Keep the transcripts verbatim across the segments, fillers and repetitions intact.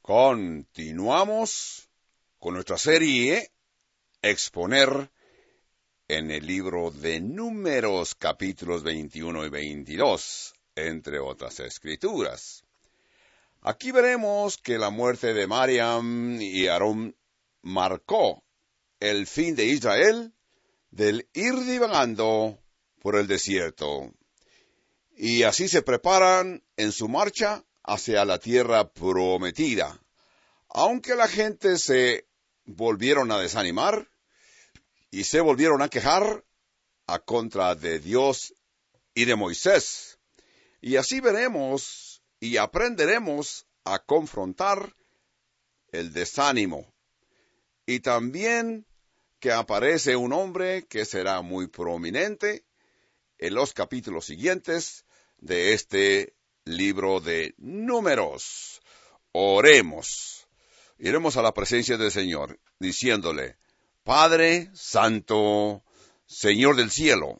Continuamos con nuestra serie Exponer en el libro de Números, capítulos veintiuno y veintidós, entre otras escrituras. Aquí veremos que la muerte de Miriam y Aarón marcó el fin de Israel del ir divagando por el desierto. Y así se preparan en su marcha hacia la tierra prometida. Aunque la gente se volvieron a desanimar y se volvieron a quejar a contra de Dios y de Moisés. Y así veremos y aprenderemos a confrontar el desánimo. Y también que aparece un hombre que será muy prominente en los capítulos siguientes de este libro de Números. Oremos. Iremos a la presencia del Señor, diciéndole: Padre Santo, Señor del cielo,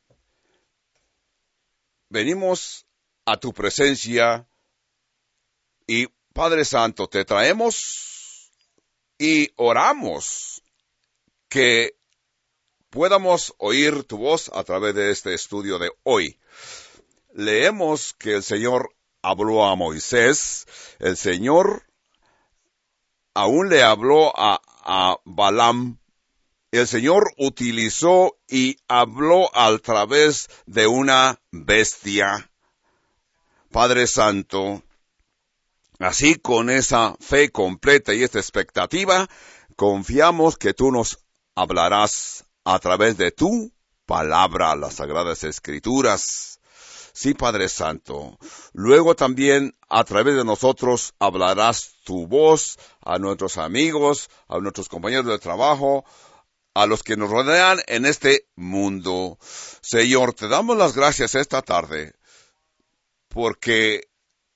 venimos a tu presencia y, Padre Santo, te traemos y oramos que podamos oír tu voz a través de este estudio de hoy. Leemos que el Señor habló a Moisés, el Señor aún le habló a, a Balaam, el Señor utilizó y habló a través de una bestia. Padre Santo, así con esa fe completa y esta expectativa, confiamos que tú nos hablarás a través de tu palabra, las Sagradas Escrituras. Sí, Padre Santo. Luego también a través de nosotros hablarás tu voz a nuestros amigos, a nuestros compañeros de trabajo, a los que nos rodean en este mundo. Señor, te damos las gracias esta tarde porque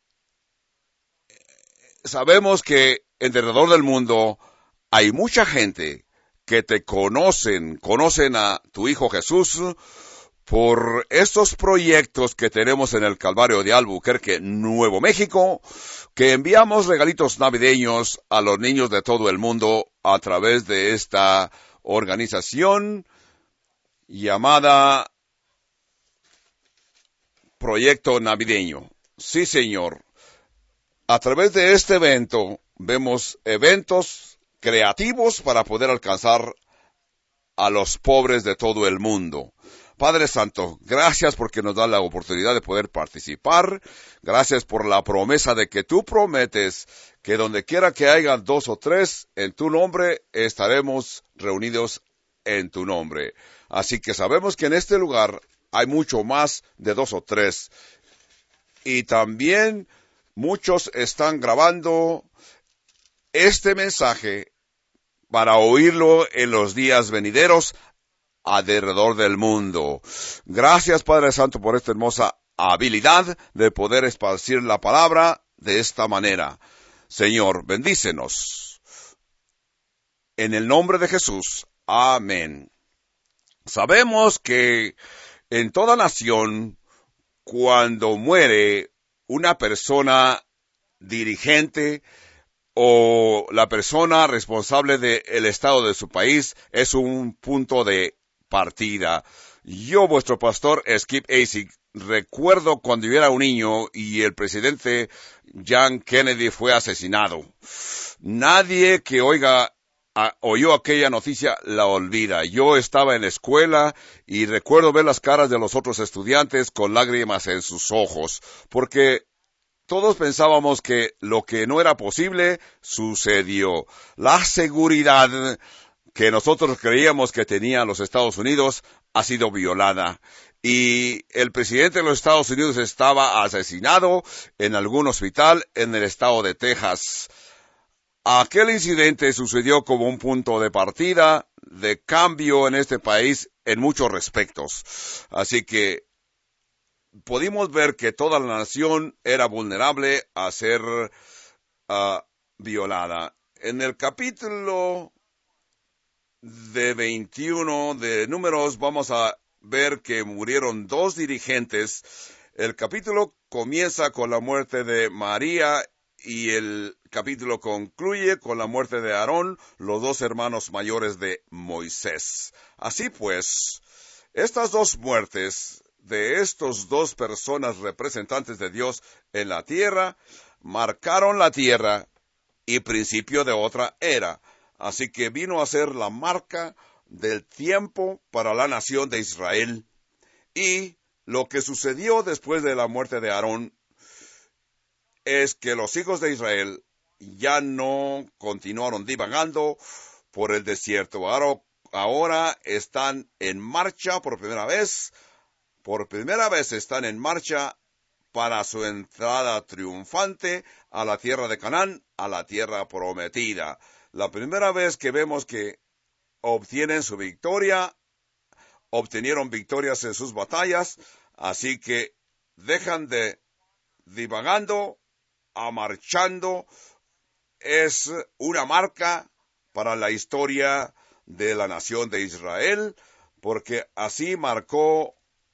sabemos que alrededor del mundo hay mucha gente que te conocen, conocen a tu Hijo Jesús por estos proyectos que tenemos en el Calvario de Albuquerque, Nuevo México, que enviamos regalitos navideños a los niños de todo el mundo a través de esta organización llamada Proyecto Navideño. Sí, Señor. A través de este evento vemos eventos creativos para poder alcanzar a los pobres de todo el mundo. Padre Santo, gracias porque nos da la oportunidad de poder participar. Gracias por la promesa de que tú prometes que donde quiera que haya dos o tres en tu nombre, estaremos reunidos en tu nombre. Así que sabemos que en este lugar hay mucho más de dos o tres. Y también muchos están grabando este mensaje para oírlo en los días venideros alrededor del mundo. Gracias, Padre Santo, por esta hermosa habilidad de poder esparcir la palabra de esta manera. Señor, bendícenos. En el nombre de Jesús. Amén. Sabemos que en toda nación, cuando muere una persona dirigente o la persona responsable del estado de su país, es un punto de partida. Yo, vuestro pastor, Skip Asik, recuerdo cuando yo era un niño y el presidente John Kennedy fue asesinado. Nadie que oiga, a, oyó aquella noticia la olvida. Yo estaba en la escuela y recuerdo ver las caras de los otros estudiantes con lágrimas en sus ojos, porque todos pensábamos que lo que no era posible sucedió. La seguridad que nosotros creíamos que tenía los Estados Unidos ha sido violada. Y el presidente de los Estados Unidos estaba asesinado en algún hospital en el estado de Texas. Aquel incidente sucedió como un punto de partida, de cambio en este país en muchos respectos. Así que pudimos ver que toda la nación era vulnerable a ser uh, violada. En el capítulo de veintiuno de Números vamos a ver que murieron dos dirigentes. El capítulo comienza con la muerte de María y el capítulo concluye con la muerte de Aarón, los dos hermanos mayores de Moisés. Así pues, estas dos muertes de estos dos personas representantes de Dios en la tierra marcaron la tierra y principio de otra era. Así que vino a ser la marca del tiempo para la nación de Israel. Y lo que sucedió después de la muerte de Aarón es que los hijos de Israel ya no continuaron divagando por el desierto. Ahora, ahora están en marcha por primera vez. Por primera vez están en marcha para su entrada triunfante a la tierra de Canaán, a la tierra prometida. La primera vez que vemos que obtienen su victoria, obtenieron victorias en sus batallas, así que dejan de divagando a marchando. Es una marca para la historia de la nación de Israel, porque así marcó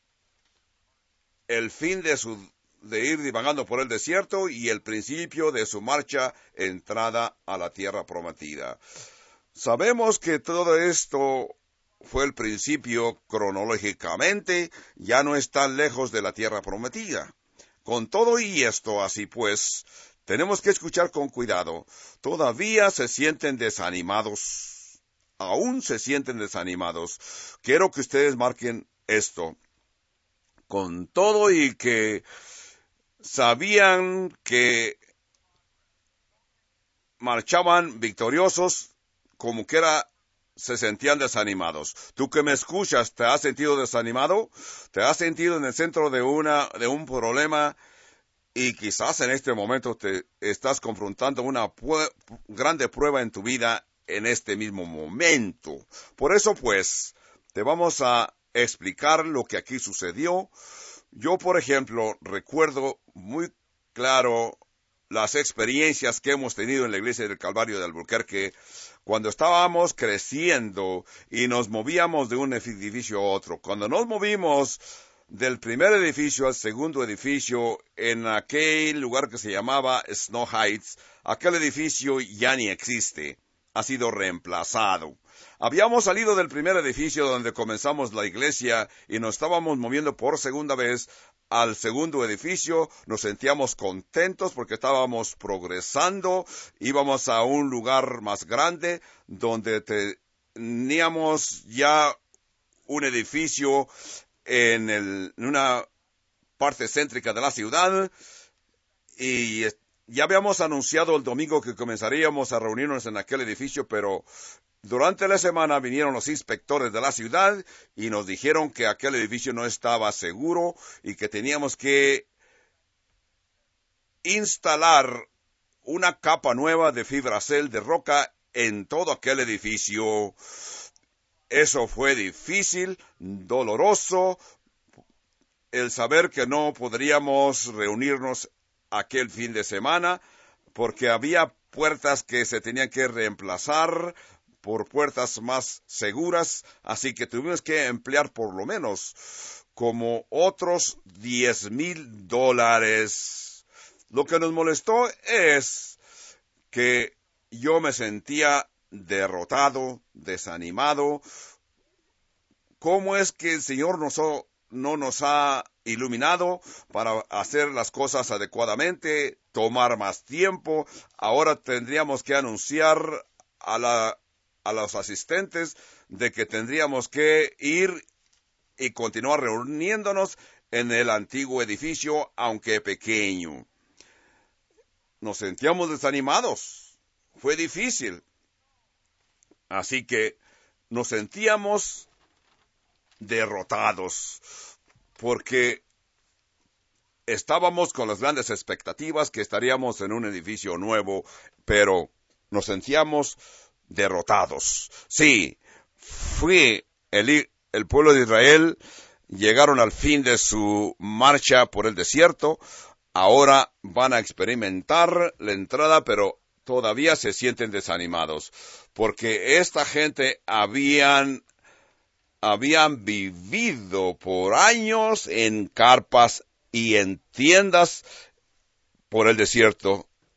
el fin de su de ir divagando por el desierto y el principio de su marcha entrada a la tierra prometida. Sabemos que todo esto fue el principio cronológicamente, ya no es tan lejos de la tierra prometida. Con todo y esto, así pues, tenemos que escuchar con cuidado. Todavía se sienten desanimados. Aún se sienten desanimados. Quiero que ustedes marquen esto. Con todo y que sabían que marchaban victoriosos, como quiera se sentían desanimados. Tú que me escuchas, ¿te has sentido desanimado? ¿Te has sentido en el centro de una de un problema y quizás en este momento te estás confrontando una pu- grande prueba en tu vida en este mismo momento? Por eso pues, te vamos a explicar lo que aquí sucedió. Yo, por ejemplo, recuerdo muy claro las experiencias que hemos tenido en la iglesia del Calvario de Albuquerque cuando estábamos creciendo y nos movíamos de un edificio a otro. Cuando nos movimos del primer edificio al segundo edificio en aquel lugar que se llamaba Snow Heights, aquel edificio ya ni existe, ha sido reemplazado. Habíamos salido del primer edificio donde comenzamos la iglesia y nos estábamos moviendo por segunda vez al segundo edificio. Nos sentíamos contentos porque estábamos progresando, íbamos a un lugar más grande donde teníamos ya un edificio en, el, en una parte céntrica de la ciudad y ya habíamos anunciado el domingo que comenzaríamos a reunirnos en aquel edificio, pero durante la semana vinieron los inspectores de la ciudad y nos dijeron que aquel edificio no estaba seguro y que teníamos que instalar una capa nueva de fibracel de roca en todo aquel edificio. Eso fue difícil, doloroso, el saber que no podríamos reunirnos aquel fin de semana porque había puertas que se tenían que reemplazar por puertas más seguras, así que tuvimos que emplear por lo menos como otros diez mil dólares. Lo que nos molestó es que yo me sentía derrotado, desanimado. ¿Cómo es que el Señor nos, no nos ha iluminado para hacer las cosas adecuadamente, tomar más tiempo? Ahora tendríamos que anunciar a la a los asistentes de que tendríamos que ir y continuar reuniéndonos en el antiguo edificio, aunque pequeño. Nos sentíamos desanimados. Fue difícil. Así que nos sentíamos derrotados porque estábamos con las grandes expectativas que estaríamos en un edificio nuevo, pero nos sentíamos derrotados. Sí, fue el, el pueblo de Israel, llegaron al fin de su marcha por el desierto, ahora van a experimentar la entrada, pero todavía se sienten desanimados, porque esta gente habían, habían vivido por años en carpas y en tiendas por el desierto,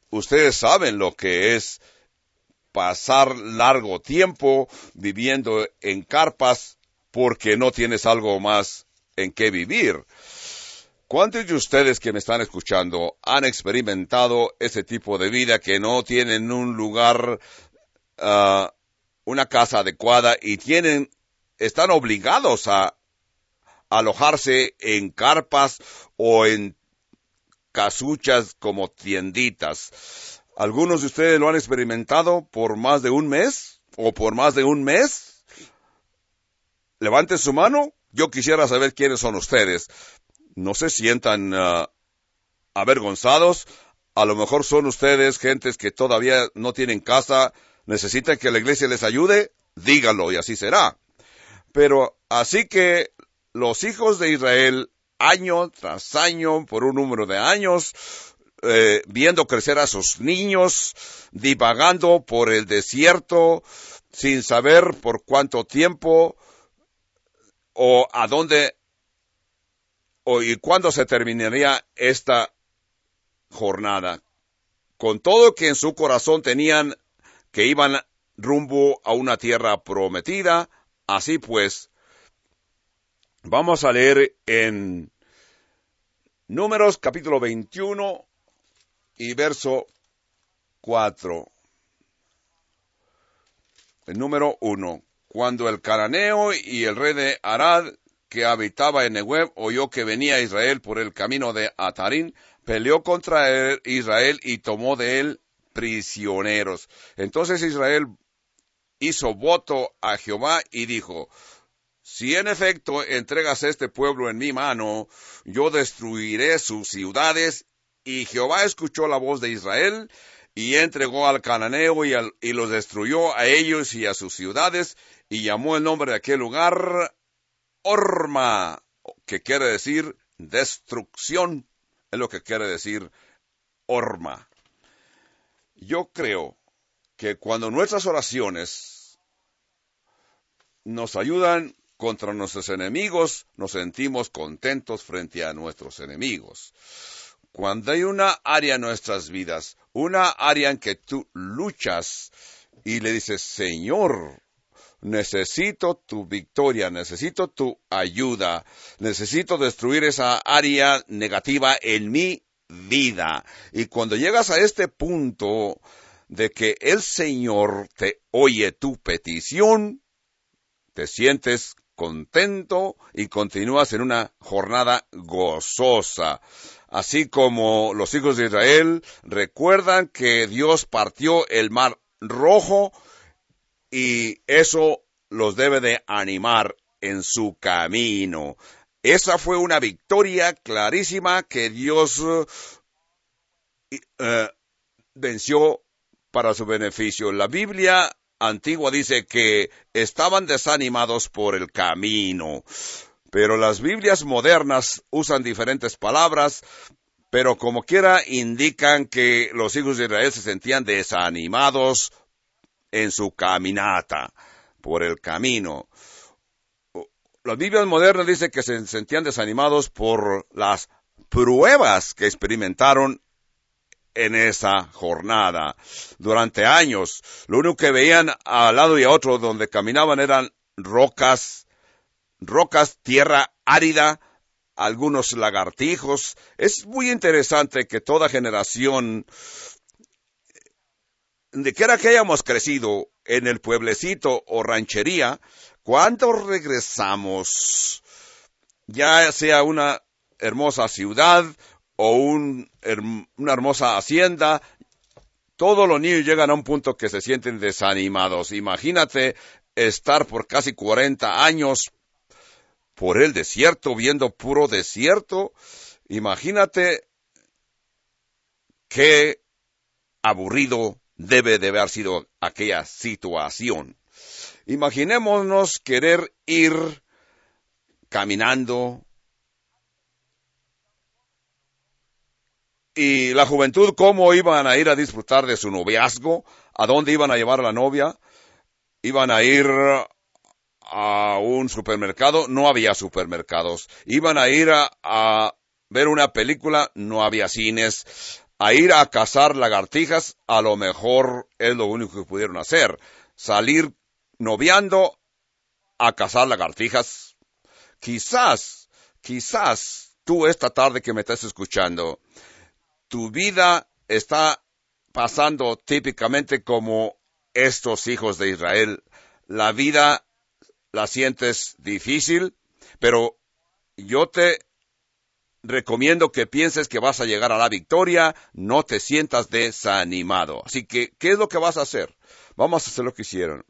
ustedes saben lo que es pasar largo tiempo viviendo en carpas porque no tienes algo más en qué vivir. ¿Cuántos de ustedes que me están escuchando han experimentado ese tipo de vida que no tienen un lugar, uh, una casa adecuada y tienen, están obligados a alojarse en carpas o en casuchas como tienditas? ¿Algunos de ustedes lo han experimentado por más de un mes o por más de un mes? Levanten su mano. Yo quisiera saber quiénes son ustedes. No se sientan uh, avergonzados. A lo mejor son ustedes gentes que todavía no tienen casa, necesitan que la iglesia les ayude. Díganlo y así será. Pero así que los hijos de Israel, año tras año, por un número de años, eh, viendo crecer a sus niños, divagando por el desierto, sin saber por cuánto tiempo o a dónde o y cuándo se terminaría esta jornada. Con todo que en su corazón tenían que iban rumbo a una tierra prometida, así pues, vamos a leer en Números capítulo veintiuno y verso cuatro. El número uno. Cuando el cananeo y el rey de Arad, que habitaba en Negev, oyó que venía Israel por el camino de Atarín, peleó contra Israel y tomó de él prisioneros. Entonces Israel hizo voto a Jehová y dijo: si en efecto entregas este pueblo en mi mano, yo destruiré sus ciudades. Y Jehová escuchó la voz de Israel, y entregó al cananeo y, al, y los destruyó a ellos y a sus ciudades, y llamó el nombre de aquel lugar Horma, que quiere decir destrucción, es lo que quiere decir Horma. Yo creo que cuando nuestras oraciones nos ayudan contra nuestros enemigos, nos sentimos contentos frente a nuestros enemigos. Cuando hay una área en nuestras vidas, una área en que tú luchas y le dices: Señor, necesito tu victoria, necesito tu ayuda, necesito destruir esa área negativa en mi vida. Y cuando llegas a este punto de que el Señor te oye tu petición, te sientes contento y continúas en una jornada gozosa. Así como los hijos de Israel recuerdan que Dios partió el mar rojo, y eso los debe de animar en su camino. Esa fue una victoria clarísima que Dios uh, uh, venció para su beneficio. La Biblia antigua dice que estaban desanimados por el camino, pero las Biblias modernas usan diferentes palabras, pero como quiera indican que los hijos de Israel se sentían desanimados en su caminata por el camino. Las Biblias modernas dicen que se sentían desanimados por las pruebas que experimentaron en esa jornada. Durante años, lo único que veían al lado y a otro donde caminaban eran rocas, rocas, tierra árida, algunos lagartijos. Es muy interesante que toda generación, de quiera que hayamos crecido en el pueblecito o ranchería, cuando regresamos, ya sea una hermosa ciudad o un, una hermosa hacienda, todos los niños llegan a un punto que se sienten desanimados. Imagínate estar por casi cuarenta años por el desierto, viendo puro desierto. Imagínate qué aburrido debe de haber sido aquella situación. Imaginémonos querer ir caminando y la juventud, cómo iban a ir a disfrutar de su noviazgo, a dónde iban a llevar a la novia. Iban a ir a un supermercado, no había supermercados. Iban a ir a, a ver una película, no había cines. a ir a cazar lagartijas, a lo mejor es lo único que pudieron hacer. Salir noviando a cazar lagartijas. Quizás, quizás tú esta tarde que me estás escuchando, tu vida está pasando típicamente como estos hijos de Israel. La vida la sientes difícil, pero yo te recomiendo que pienses que vas a llegar a la victoria, no te sientas desanimado. Así que, ¿qué es lo que vas a hacer? Vamos a hacer lo que hicieron.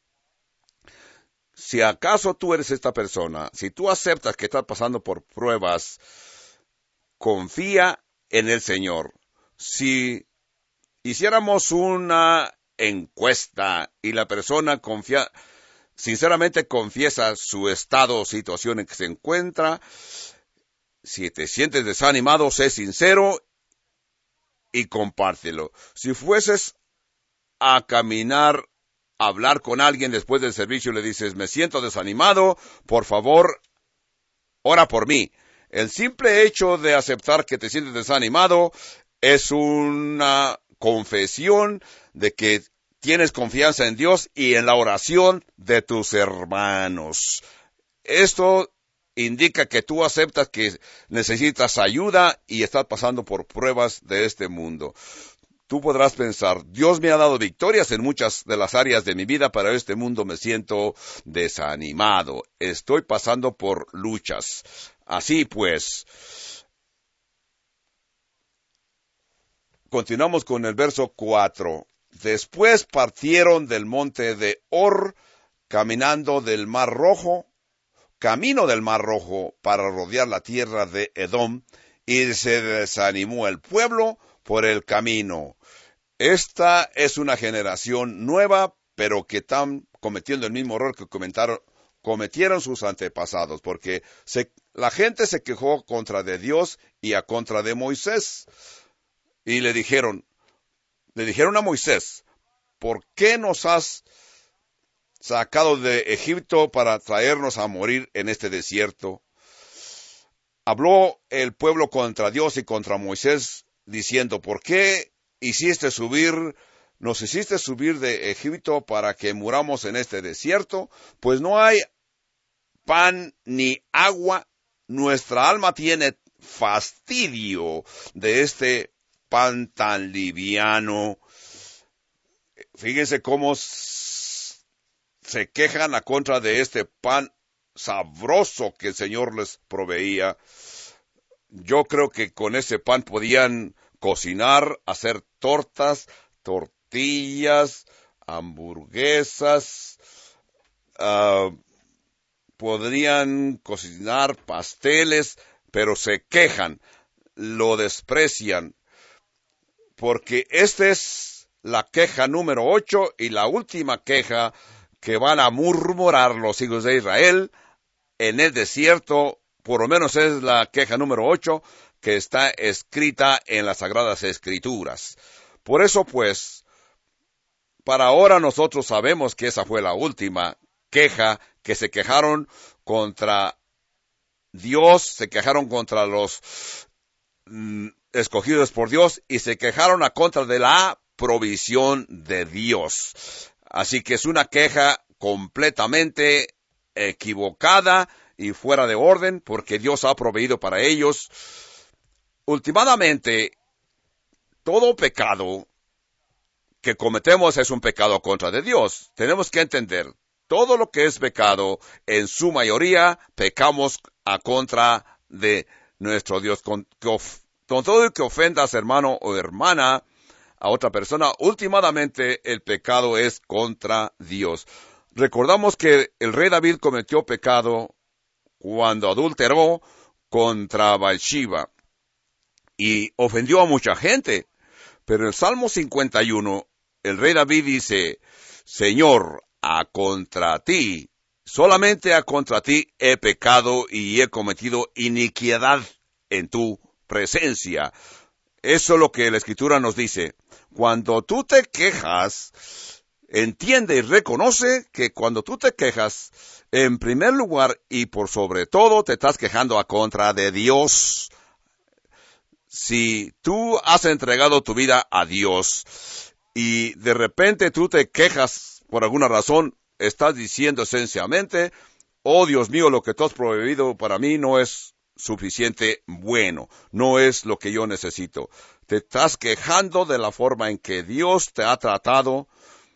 Si acaso tú eres esta persona, si tú aceptas que estás pasando por pruebas, confía en el Señor. Si hiciéramos una encuesta y la persona confía, sinceramente confiesa su estado o situación en que se encuentra, si te sientes desanimado, sé sincero y compártelo. Si fueses a caminar, a hablar con alguien después del servicio y le dices, me siento desanimado, por favor, ora por mí. El simple hecho de aceptar que te sientes desanimado es una confesión de que tienes confianza en Dios y en la oración de tus hermanos. Esto indica que tú aceptas que necesitas ayuda y estás pasando por pruebas de este mundo. Tú podrás pensar, Dios me ha dado victorias en muchas de las áreas de mi vida, pero en este mundo me siento desanimado. Estoy pasando por luchas. Así pues, continuamos con el verso cuatro. Después partieron del monte de Hor, caminando del Mar Rojo, camino del Mar Rojo para rodear la tierra de Edom, y se desanimó el pueblo por el camino. Esta es una generación nueva, pero que están cometiendo el mismo error que comentaron, cometieron sus antepasados, porque se, la gente se quejó contra de Dios y a contra de Moisés, y le dijeron, le dijeron a Moisés, ¿por qué nos has sacado de Egipto para traernos a morir en este desierto? Habló el pueblo contra Dios y contra Moisés, diciendo, ¿por qué hiciste subir, nos hiciste subir de Egipto para que muramos en este desierto? Pues no hay pan ni agua, nuestra alma tiene fastidio de este pan tan liviano. Fíjense cómo se quejan a contra de este pan sabroso que el Señor les proveía. Yo creo que con ese pan podían cocinar, hacer tortas, tortillas, hamburguesas, uh, podrían cocinar pasteles, pero se quejan, lo desprecian, porque esta es la queja número ocho y la última queja que van a murmurar los hijos de Israel en el desierto. Por lo menos es la queja número ocho que está escrita en las Sagradas Escrituras. Por eso, pues, para ahora nosotros sabemos que esa fue la última queja, que se quejaron contra Dios, se quejaron contra los mm, escogidos por Dios y se quejaron a contra de la provisión de Dios. Así que es una queja completamente equivocada y fuera de orden, porque Dios ha proveído para ellos. Últimamente, todo pecado que cometemos es un pecado contra de Dios. Tenemos que entender, todo lo que es pecado, en su mayoría, pecamos a contra de nuestro Dios. Con, con todo el que ofendas, hermano o hermana, a otra persona, últimamente el pecado es contra Dios. Recordamos que el rey David cometió pecado cuando adulteró contra Bathsheba y ofendió a mucha gente. Pero en el Salmo cincuenta y uno, el rey David dice, Señor, a contra ti, solamente a contra ti he pecado y he cometido iniquidad en tu presencia. Eso es lo que la Escritura nos dice. Cuando tú te quejas, entiende y reconoce que cuando tú te quejas, en primer lugar y por sobre todo, te estás quejando a contra de Dios. si tú has entregado tu vida a Dios y de repente tú te quejas por alguna razón, estás diciendo esencialmente, oh Dios mío, lo que tú has prohibido para mí no es suficiente bueno, no es lo que yo necesito. Te estás quejando de la forma en que Dios te ha tratado,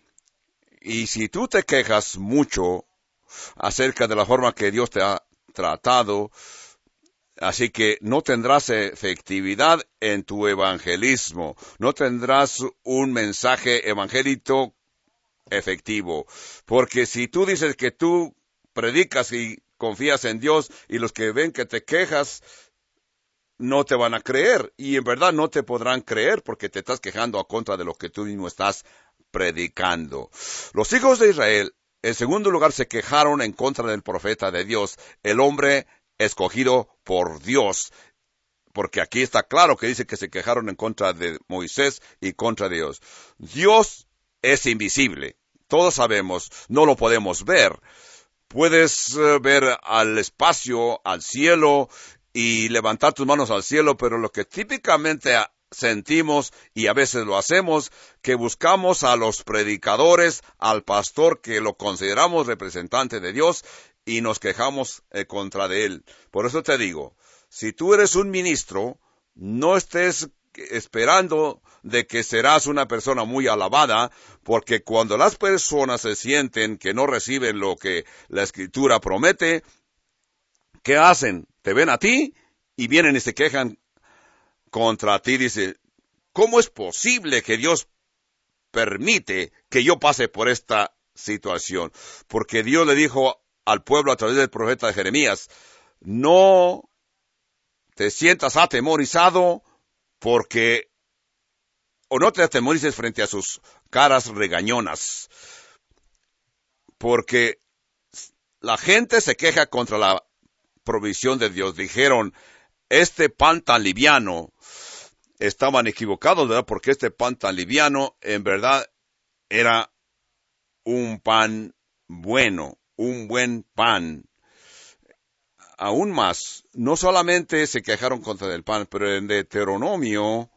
y si tú te quejas mucho acerca de la forma que Dios te ha tratado, así que no tendrás efectividad en tu evangelismo, no tendrás un mensaje evangélico efectivo, porque si tú dices que tú predicas y confías en Dios y los que ven que te quejas no te van a creer, y en verdad no te podrán creer porque te estás quejando a contra de lo que tú mismo estás predicando. Los hijos de Israel, en segundo lugar, se quejaron en contra del profeta de Dios, el hombre escogido por Dios, porque aquí está claro que dice que se quejaron en contra de Moisés y contra Dios. Dios es invisible, todos sabemos, no lo podemos ver. Puedes uh, ver al espacio, al cielo, y levantar tus manos al cielo, pero lo que típicamente sentimos, y a veces lo hacemos, que buscamos a los predicadores, al pastor que lo consideramos representante de Dios, y nos quejamos eh, contra de él. Por eso te digo, si tú eres un ministro, no estés esperando de que serás una persona muy alabada, porque cuando las personas se sienten que no reciben lo que la Escritura promete, ¿qué hacen? Te ven a ti y vienen y se quejan contra ti. Dice, ¿cómo es posible que Dios permite que yo pase por esta situación? Porque Dios le dijo al pueblo a través del profeta Jeremías, no te sientas atemorizado porque, o no te atemorices frente a sus caras regañonas, porque la gente se queja contra la provisión de Dios. Dijeron, este pan tan liviano, estaban equivocados, ¿verdad? Porque este pan tan liviano, en verdad, era un pan bueno, un buen pan. Aún más, no solamente se quejaron contra el pan, pero en Deuteronomio,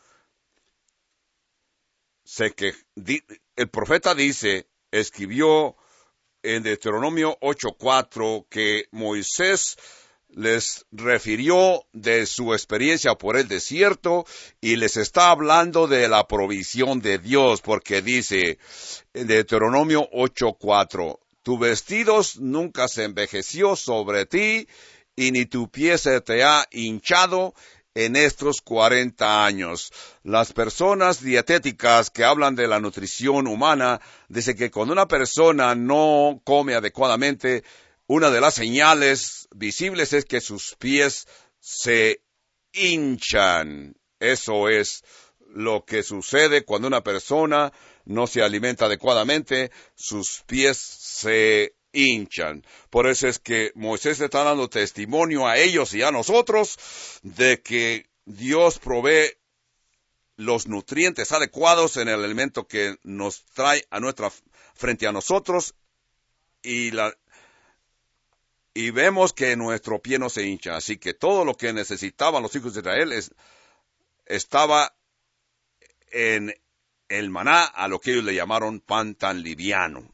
se que, di, el profeta dice, escribió en Deuteronomio ocho cuatro que Moisés les refirió de su experiencia por el desierto y les está hablando de la provisión de Dios, porque dice en Deuteronomio ocho cuatro, tu vestido nunca se envejeció sobre ti y ni tu pie se te ha hinchado en estos cuarenta años. Las personas dietéticas que hablan de la nutrición humana dicen que cuando una persona no come adecuadamente, una de las señales visibles es que sus pies se hinchan. Eso es lo que sucede cuando una persona no se alimenta adecuadamente, sus pies se hinchan. Por eso es que Moisés está dando testimonio a ellos y a nosotros de que Dios provee los nutrientes adecuados en el alimento que nos trae a nuestra frente a nosotros, y la y vemos que nuestro pie no se hincha. Así que todo lo que necesitaban los hijos de Israel es, estaba en el maná, a lo que ellos le llamaron pan tan liviano.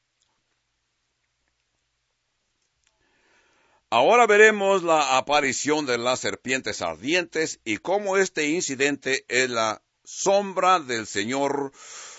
Ahora veremos la aparición de las serpientes ardientes y cómo este incidente es la sombra del Señor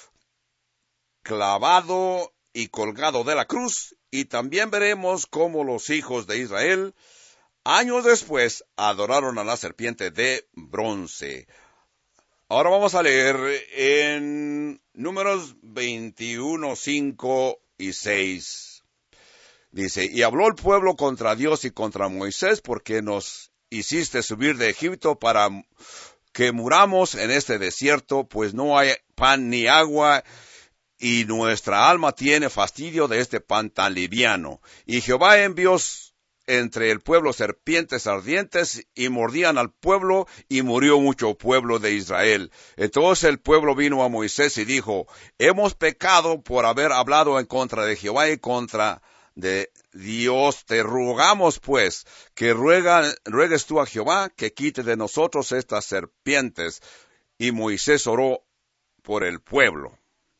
clavado y colgado de la cruz. Y también veremos cómo los hijos de Israel, años después, adoraron a la serpiente de bronce. Ahora vamos a leer en Números veintiuno, cinco y seis. Dice, y habló el pueblo contra Dios y contra Moisés, porque nos hiciste subir de Egipto para que muramos en este desierto, pues no hay pan ni agua, y nuestra alma tiene fastidio de este pan tan liviano. Y Jehová envió entre el pueblo serpientes ardientes, y mordían al pueblo, y murió mucho pueblo de Israel. Entonces el pueblo vino a Moisés y dijo, hemos pecado por haber hablado en contra de Jehová y contra de Dios. Te rogamos, pues, que ruega, ruegues tú a Jehová que quite de nosotros estas serpientes. Y Moisés oró por el pueblo.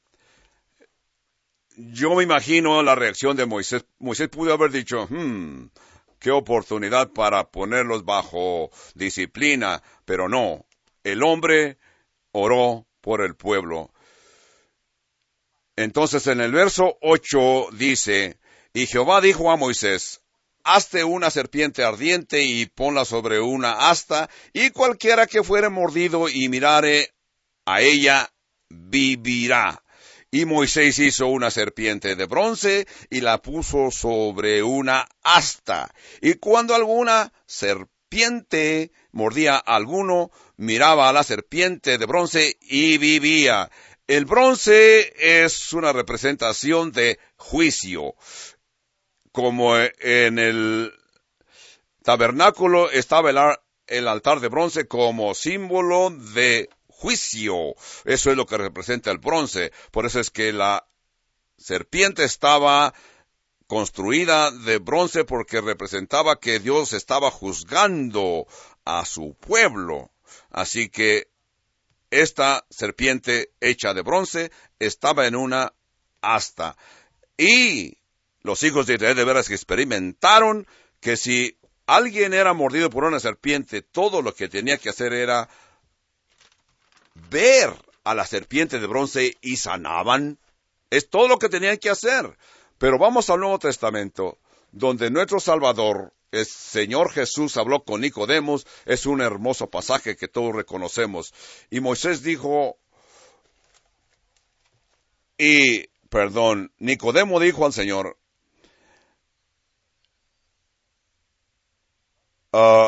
Yo me imagino la reacción de Moisés. Moisés pudo haber dicho, hmm, qué oportunidad para ponerlos bajo disciplina, pero no. El hombre oró por el pueblo. Entonces en el verso ocho dice, y Jehová dijo a Moisés, hazte una serpiente ardiente y ponla sobre una asta, y cualquiera que fuere mordido y mirare a ella, vivirá. Y Moisés hizo una serpiente de bronce y la puso sobre una asta. Y cuando alguna serpiente mordía a alguno, miraba a la serpiente de bronce y vivía. El bronce es una representación de juicio. Como en el tabernáculo estaba el, el altar de bronce como símbolo de juicio. Eso es lo que representa el bronce. Por eso es que la serpiente estaba construida de bronce, porque representaba que Dios estaba juzgando a su pueblo. Así que esta serpiente hecha de bronce estaba en una asta. Y los hijos de Israel de veras que experimentaron que si alguien era mordido por una serpiente, todo lo que tenía que hacer era ver a la serpiente de bronce y sanaban. Es todo lo que tenían que hacer. Pero vamos al Nuevo Testamento, donde nuestro Salvador, el Señor Jesús, habló con Nicodemos. Es un hermoso pasaje que todos reconocemos. Y Moisés dijo, y, perdón, Nicodemo dijo al Señor, uh,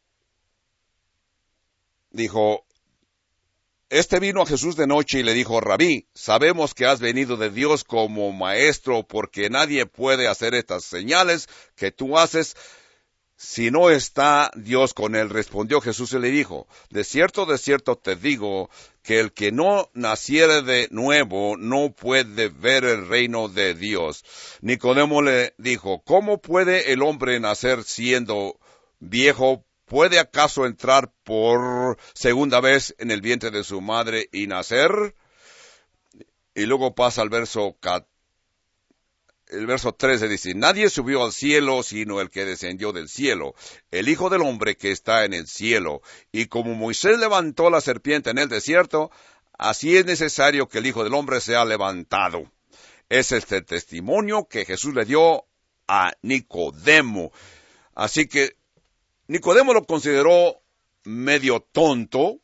dijo, Este vino a Jesús de noche y le dijo, Rabí, sabemos que has venido de Dios como maestro, porque nadie puede hacer estas señales que tú haces si no está Dios con él. Respondió Jesús y le dijo, de cierto, de cierto te digo, que el que no naciere de nuevo no puede ver el reino de Dios. Nicodemo le dijo, ¿cómo puede el hombre nacer siendo viejo? ¿Puede acaso entrar por segunda vez en el vientre de su madre y nacer? Y luego pasa al verso el verso trece, dice, nadie subió al cielo sino el que descendió del cielo, el Hijo del Hombre que está en el cielo. Y como Moisés levantó la serpiente en el desierto, así es necesario que el Hijo del Hombre sea levantado. Es este testimonio que Jesús le dio a Nicodemo. Así que Nicodemo lo consideró medio tonto,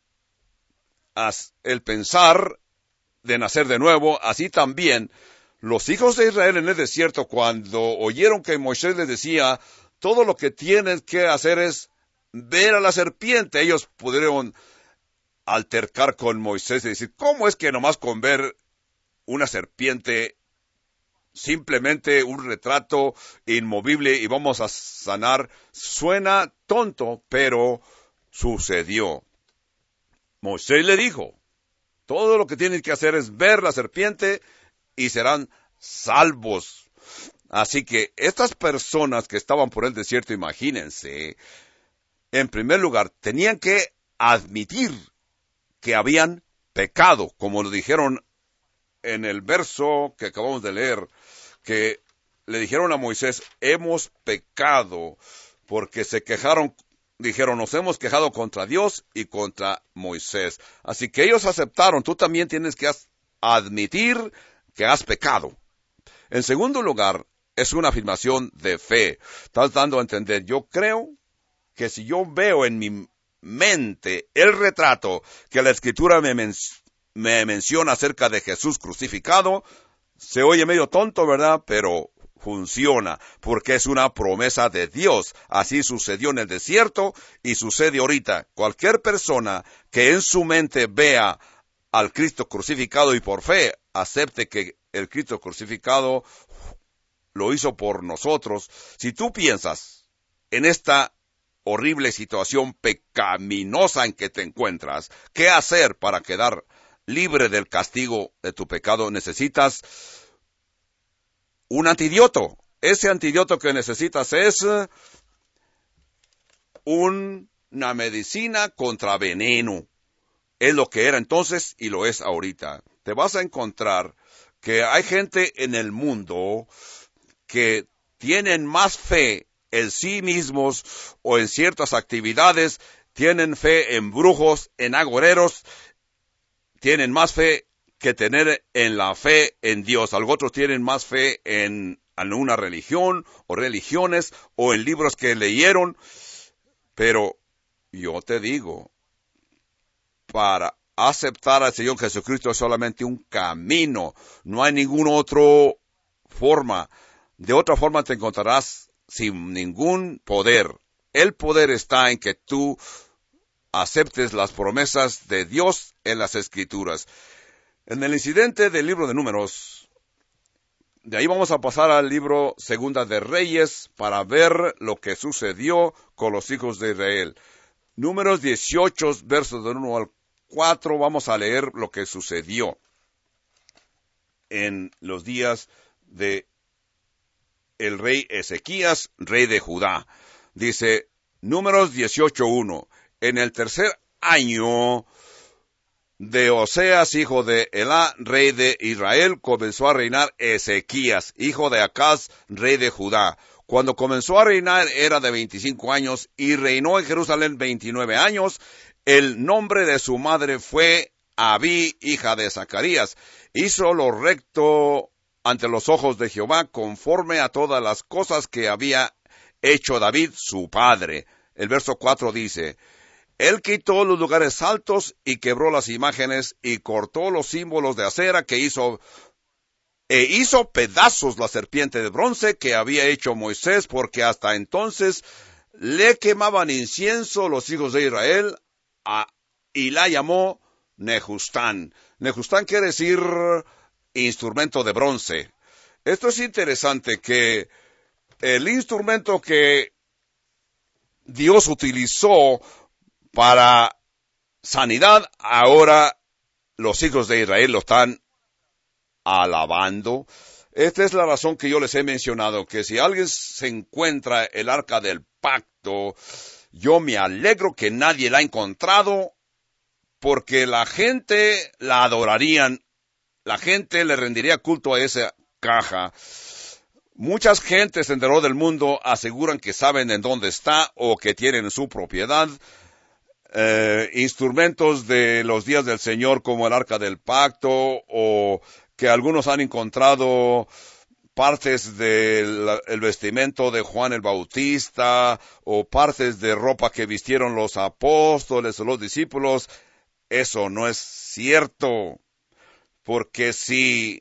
el pensar de nacer de nuevo. Así también los hijos de Israel en el desierto, cuando oyeron que Moisés les decía, todo lo que tienen que hacer es ver a la serpiente, ellos pudieron altercar con Moisés y decir, ¿cómo es que nomás con ver una serpiente, simplemente un retrato inmovible y vamos a sanar? Suena tonto, pero sucedió. Moisés le dijo, todo lo que tienen que hacer es ver la serpiente y serán salvos. Así que estas personas que estaban por el desierto, imagínense, en primer lugar, tenían que admitir que habían pecado, como lo dijeron en el verso que acabamos de leer, que le dijeron a Moisés, hemos pecado, porque se quejaron, dijeron, nos hemos quejado contra Dios y contra Moisés. Así que ellos aceptaron, tú también tienes que admitir que has pecado. En segundo lugar, es una afirmación de fe. Estás dando a entender, yo creo que si yo veo en mi mente el retrato que la Escritura me, men me menciona acerca de Jesús crucificado, se oye medio tonto, ¿verdad? Pero funciona, porque es una promesa de Dios. Así sucedió en el desierto y sucede ahorita. Cualquier persona que en su mente vea al Cristo crucificado y por fe acepte que el Cristo crucificado lo hizo por nosotros. Si tú piensas en esta horrible situación pecaminosa en que te encuentras, ¿qué hacer para quedar libre del castigo de tu pecado? Necesitas un antídoto. ese antídoto que necesitas es un, una medicina contra veneno. Es lo que era entonces y lo es ahorita. Te vas a encontrar que hay gente en el mundo que tienen más fe en sí mismos o en ciertas actividades, tienen fe en brujos, en agoreros, tienen más fe que tener en la fe en Dios. Algunos tienen más fe en, en una religión o religiones o en libros que leyeron. Pero yo te digo, para aceptar al Señor Jesucristo es solamente un camino. No hay ninguna otra forma. De otra forma te encontrarás sin ningún poder. El poder está en que tú aceptes las promesas de Dios en las Escrituras. En el incidente del libro de Números, de ahí vamos a pasar al libro Segunda de Reyes para ver lo que sucedió con los hijos de Israel. Números dieciocho, versos del uno al cuatro, vamos a leer lo que sucedió en los días de el rey Ezequías, rey de Judá. Dice, Números dieciocho uno, en el tercer año de Oseas, hijo de Elá, rey de Israel, comenzó a reinar Ezequías, hijo de Acaz, rey de Judá. Cuando comenzó a reinar era de veinticinco años y reinó en Jerusalén veintinueve años. El nombre de su madre fue Abí, hija de Zacarías. Hizo lo recto ante los ojos de Jehová, conforme a todas las cosas que había hecho David, su padre. El verso cuatro dice, él quitó los lugares altos y quebró las imágenes y cortó los símbolos de acera que hizo, e hizo pedazos la serpiente de bronce que había hecho Moisés, porque hasta entonces le quemaban incienso los hijos de Israel, a, y la llamó Nehustán. Nehustán quiere decir instrumento de bronce. Esto es interesante, que el instrumento que Dios utilizó para sanidad, ahora los hijos de Israel lo están alabando. Esta es la razón que yo les he mencionado, que si alguien se encuentra el arca del pacto, yo me alegro que nadie la ha encontrado, porque la gente la adorarían, la gente le rendiría culto a esa caja. Muchas gentes en del mundo aseguran que saben en dónde está o que tienen en su propiedad eh, instrumentos de los días del Señor como el arca del pacto, o que algunos han encontrado partes del el vestimento de Juan el Bautista, o partes de ropa que vistieron los apóstoles o los discípulos. Eso no es cierto, porque si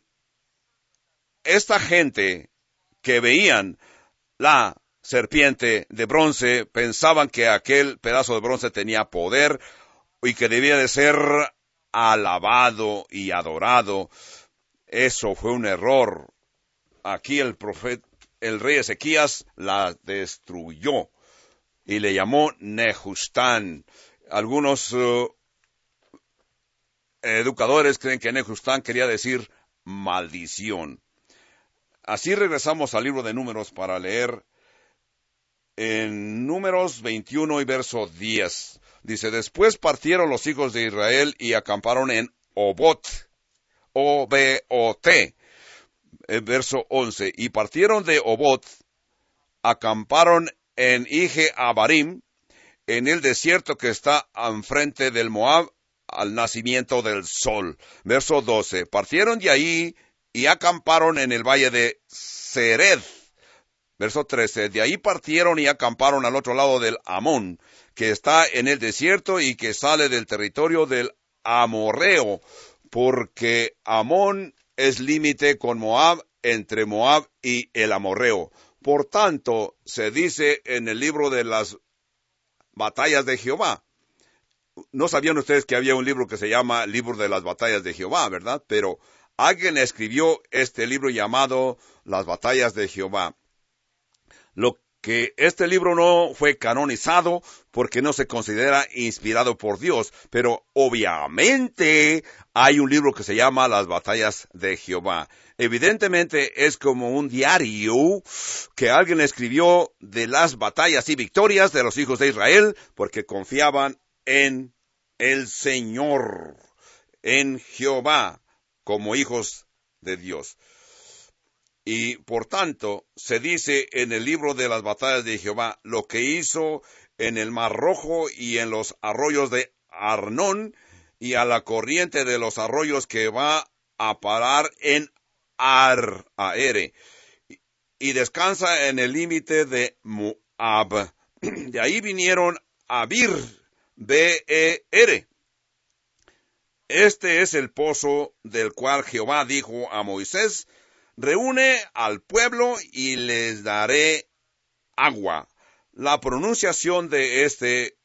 esta gente que veían la serpiente de bronce pensaban que aquel pedazo de bronce tenía poder y que debía de ser alabado y adorado, eso fue un error. Aquí el profeta, el rey Ezequías la destruyó y le llamó Nehustán. Algunos uh, educadores creen que Nehustán quería decir maldición. Así regresamos al libro de Números para leer en Números veintiuno y verso diez. Dice, después partieron los hijos de Israel y acamparon en Obot, O B O T, verso once. Y partieron de Obot, acamparon en Ije Abarim, en el desierto que está enfrente del Moab, al nacimiento del sol. Verso doce. Partieron de ahí y acamparon en el valle de Sered. Verso trece. De ahí partieron y acamparon al otro lado del Amón, que está en el desierto y que sale del territorio del Amorreo, porque Amón es límite con Moab, entre Moab y el Amorreo. Por tanto, se dice en el libro de las batallas de Jehová. No sabían ustedes que había un libro que se llama Libro de las batallas de Jehová, ¿verdad? Pero alguien escribió este libro llamado Las batallas de Jehová. Lo que este libro no fue canonizado porque no se considera inspirado por Dios, pero obviamente hay un libro que se llama Las Batallas de Jehová. Evidentemente es como un diario que alguien escribió de las batallas y victorias de los hijos de Israel porque confiaban en el Señor, en Jehová, como hijos de Dios. Y por tanto, se dice en el libro de las batallas de Jehová lo que hizo en el Mar Rojo y en los arroyos de Arnón y a la corriente de los arroyos que va a parar en Ar, Aere, y descansa en el límite de Moab. De ahí vinieron a Bir, B E R. Este es el pozo del cual Jehová dijo a Moisés: reúne al pueblo y les daré agua. La pronunciación de este,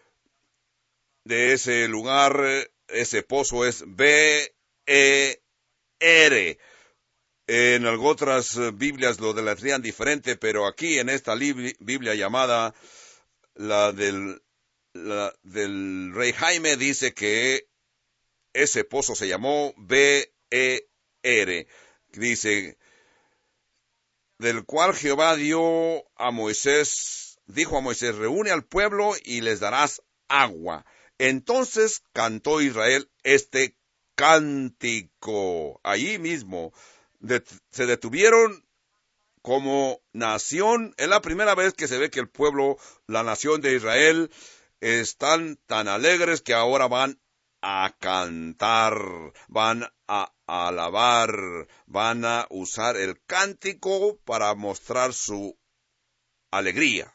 de ese lugar, ese pozo es B E R. En otras Biblias lo deletrean diferente, pero aquí en esta Biblia llamada la del, la del rey Jaime dice que ese pozo se llamó B E R. Dice, del cual Jehová dio a Moisés, dijo a Moisés: reúne al pueblo y les darás agua. Entonces cantó Israel este cántico. Allí mismo de, se detuvieron como nación. Es la primera vez que se ve que el pueblo, la nación de Israel, están tan alegres que ahora van a cantar, van a alabar, van a usar el cántico para mostrar su alegría.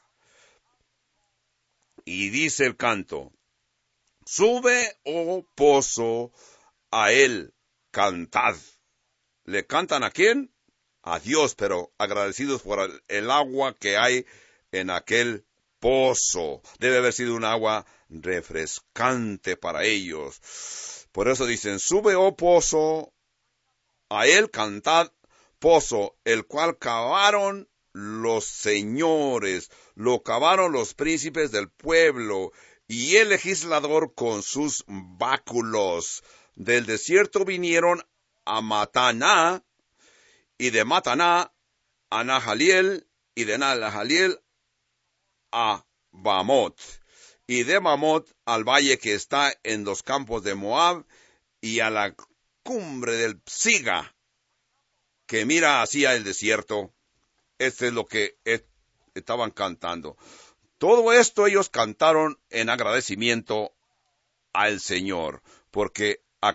Y dice el canto: sube, oh pozo, a él cantad. ¿Le cantan a quién? A Dios, pero agradecidos por el, el agua que hay en aquel pozo. Debe haber sido un agua refrescante para ellos. Por eso dicen: sube, oh pozo, a él cantad, pozo, el cual cavaron los señores, lo cavaron los príncipes del pueblo, y el legislador con sus báculos. Del desierto vinieron a Mataná, y de Mataná a Nahaliel, y de Nahaliel a Bamot, y de Bamot al valle que está en los campos de Moab, y a la cumbre del Psiga, que mira hacia el desierto. Este es lo que es, estaban cantando. Todo esto ellos cantaron en agradecimiento al Señor, porque a,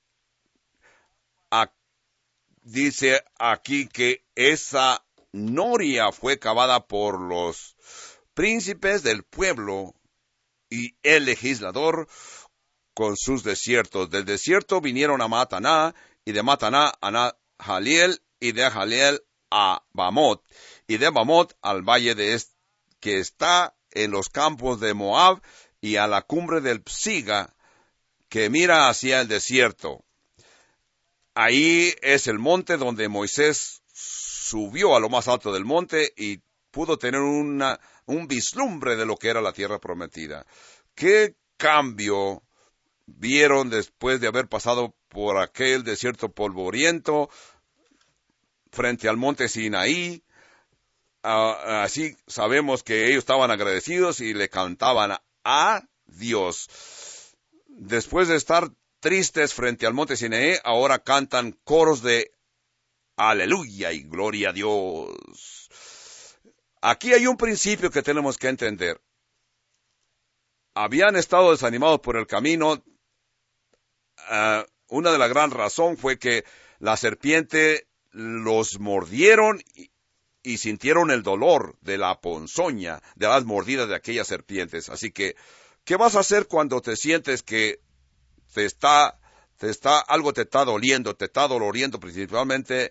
a, dice aquí que esa noria fue cavada por los príncipes del pueblo y el legislador con sus desiertos. Del desierto vinieron a Mataná, y de Mataná a Nahaliel, y de Nahaliel a Bamot, y de Bamot al valle de est que está en los campos de Moab, y a la cumbre del Psiga, que mira hacia el desierto. Ahí es el monte donde Moisés subió a lo más alto del monte y pudo tener una, un vislumbre de lo que era la tierra prometida. ¿Qué cambio vieron después de haber pasado por aquel desierto polvoriento frente al monte Sinaí? Uh, así sabemos que ellos estaban agradecidos y le cantaban a Dios. Después de estar tristes frente al monte Sinaí, ahora cantan coros de aleluya y gloria a Dios. Aquí hay un principio que tenemos que entender. Habían estado desanimados por el camino. Uh, una de las grandes razones fue que la serpiente los mordieron y, y sintieron el dolor de la ponzoña, de las mordidas de aquellas serpientes. Así que, ¿qué vas a hacer cuando te sientes que te está, te está, algo te está doliendo, te está doloriendo, principalmente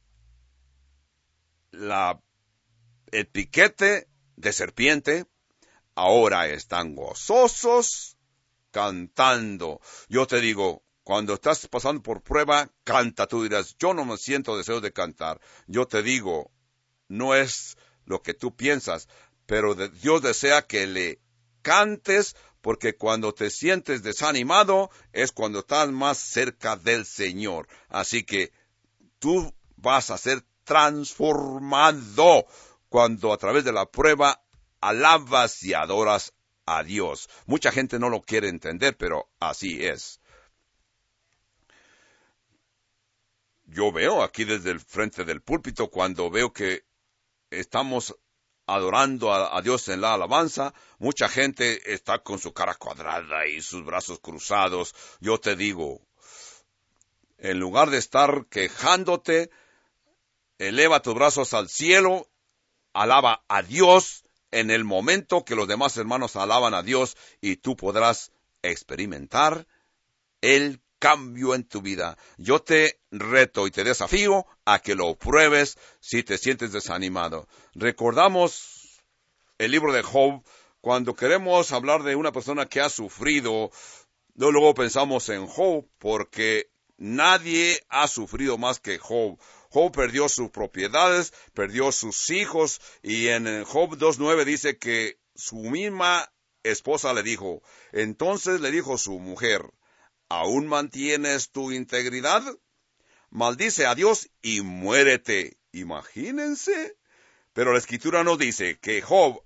la, el piquete de serpiente? Ahora están gozosos cantando. Yo te digo, cuando estás pasando por prueba, canta. Tú dirás: yo no me siento deseo de cantar. Yo te digo, no es lo que tú piensas, pero de- Dios desea que le cantes, porque cuando te sientes desanimado es cuando estás más cerca del Señor. Así que tú vas a ser transformado cuando a través de la prueba alabas y adoras a Dios. Mucha gente no lo quiere entender, pero así es. Yo veo aquí desde el frente del púlpito, cuando veo que estamos adorando a, a Dios en la alabanza, mucha gente está con su cara cuadrada y sus brazos cruzados. Yo te digo, en lugar de estar quejándote, eleva tus brazos al cielo, alaba a Dios en el momento que los demás hermanos alaban a Dios, y tú podrás experimentar el cambio en tu vida. Yo te reto y te desafío a que lo pruebes si te sientes desanimado. Recordamos el libro de Job. Cuando queremos hablar de una persona que ha sufrido, no luego pensamos en Job, porque nadie ha sufrido más que Job. Job perdió sus propiedades, perdió sus hijos, y en Job dos nueve dice que su misma esposa le dijo, entonces le dijo su mujer, ¿aún mantienes tu integridad? Maldice a Dios y muérete. Imagínense. Pero la Escritura nos dice que Job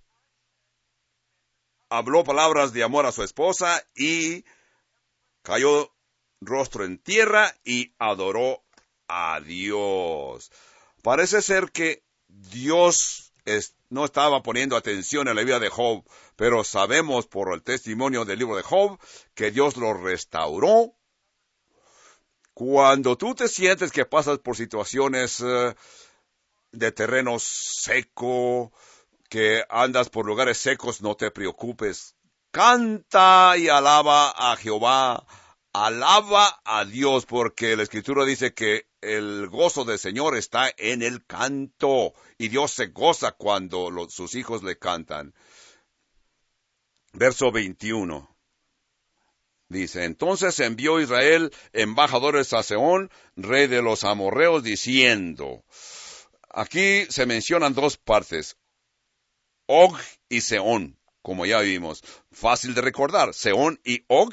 habló palabras de amor a su esposa y cayó rostro en tierra y adoró a Dios. Parece ser que Dios es, no estaba poniendo atención en la vida de Job, pero sabemos por el testimonio del libro de Job que Dios lo restauró. Cuando tú te sientes que pasas por situaciones uh, de terreno seco, que andas por lugares secos, no te preocupes. Canta y alaba a Jehová. Alaba a Dios, porque la Escritura dice que el gozo del Señor está en el canto, y Dios se goza cuando los, sus hijos le cantan. Verso veintiuno. Dice, entonces envió Israel embajadores a Sehón, rey de los amorreos, diciendo, aquí se mencionan dos partes, Og y Sehón, como ya vimos. Fácil de recordar, Sehón y Og.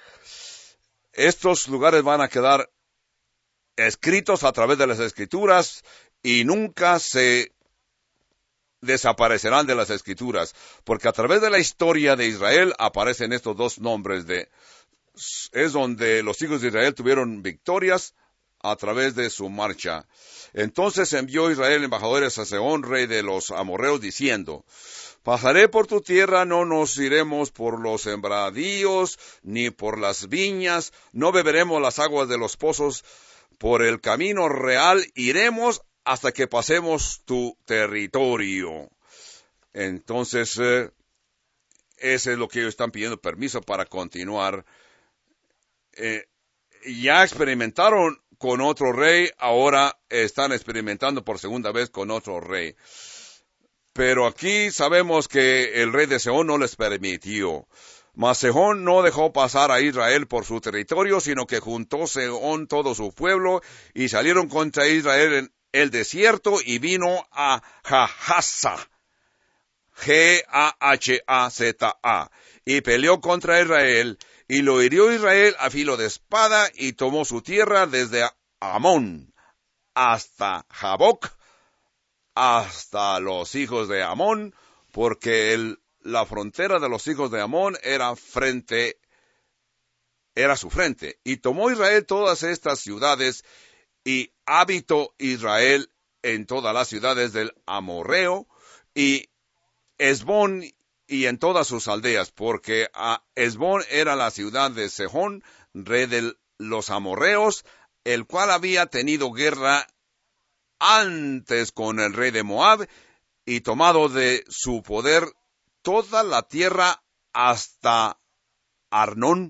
Estos lugares van a quedar escritos a través de las Escrituras y nunca se desaparecerán de las Escrituras, porque a través de la historia de Israel aparecen estos dos nombres. De, es donde los hijos de Israel tuvieron victorias a través de su marcha. Entonces envió Israel embajadores a Sehón, rey de los amorreos, diciendo, pasaré por tu tierra, no nos iremos por los sembradíos, ni por las viñas, no beberemos las aguas de los pozos, por el camino real iremos hasta que pasemos tu territorio. Entonces, eh, ese es lo que ellos están pidiendo permiso para continuar. Eh, ya experimentaron con otro rey, ahora están experimentando por segunda vez con otro rey. Pero aquí sabemos que el rey de Sehón no les permitió. Mas Sehón no dejó pasar a Israel por su territorio, sino que juntó Sehón todo su pueblo, y salieron contra Israel en el desierto, y vino a Jahasa, G A H A Z A, y peleó contra Israel, y lo hirió Israel a filo de espada, y tomó su tierra desde Amón hasta Jaboc, hasta los hijos de Amón, porque el, la frontera de los hijos de Amón era frente, era su frente. Y tomó Israel todas estas ciudades, y habitó Israel en todas las ciudades del amorreo, y Hesbón y en todas sus aldeas, porque a Hesbón era la ciudad de Sehón, rey de los amorreos, el cual había tenido guerra antes con el rey de Moab, y tomado de su poder toda la tierra hasta Arnón.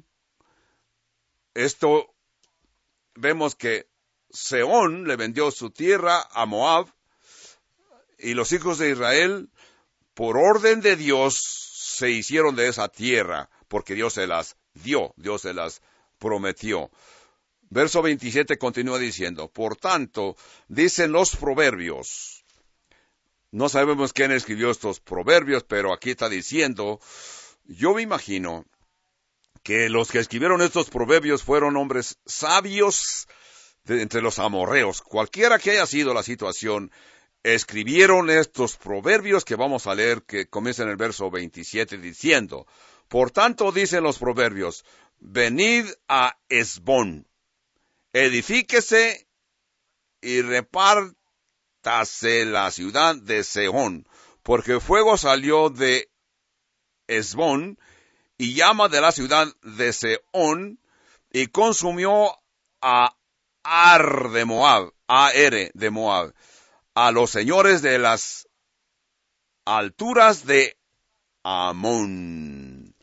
Esto vemos que Sehón le vendió su tierra a Moab, y los hijos de Israel, por orden de Dios, se hicieron de esa tierra, porque Dios se las dio, Dios se las prometió. Verso veintisiete continúa diciendo, por tanto, dicen los proverbios, No sabemos quién escribió estos proverbios, pero aquí está diciendo, yo me imagino que los que escribieron estos proverbios fueron hombres sabios de entre los amorreos. Cualquiera que haya sido la situación, escribieron estos proverbios que vamos a leer, que comienza en el verso veintisiete, diciendo, por tanto dicen los proverbios, venid a Hesbón, edifíquese y repártase la ciudad de Sehón, porque fuego salió de Hesbón y llama de la ciudad de Sehón y consumió a Ar de Moab, A R de Moab, a los señores de las alturas de Amón.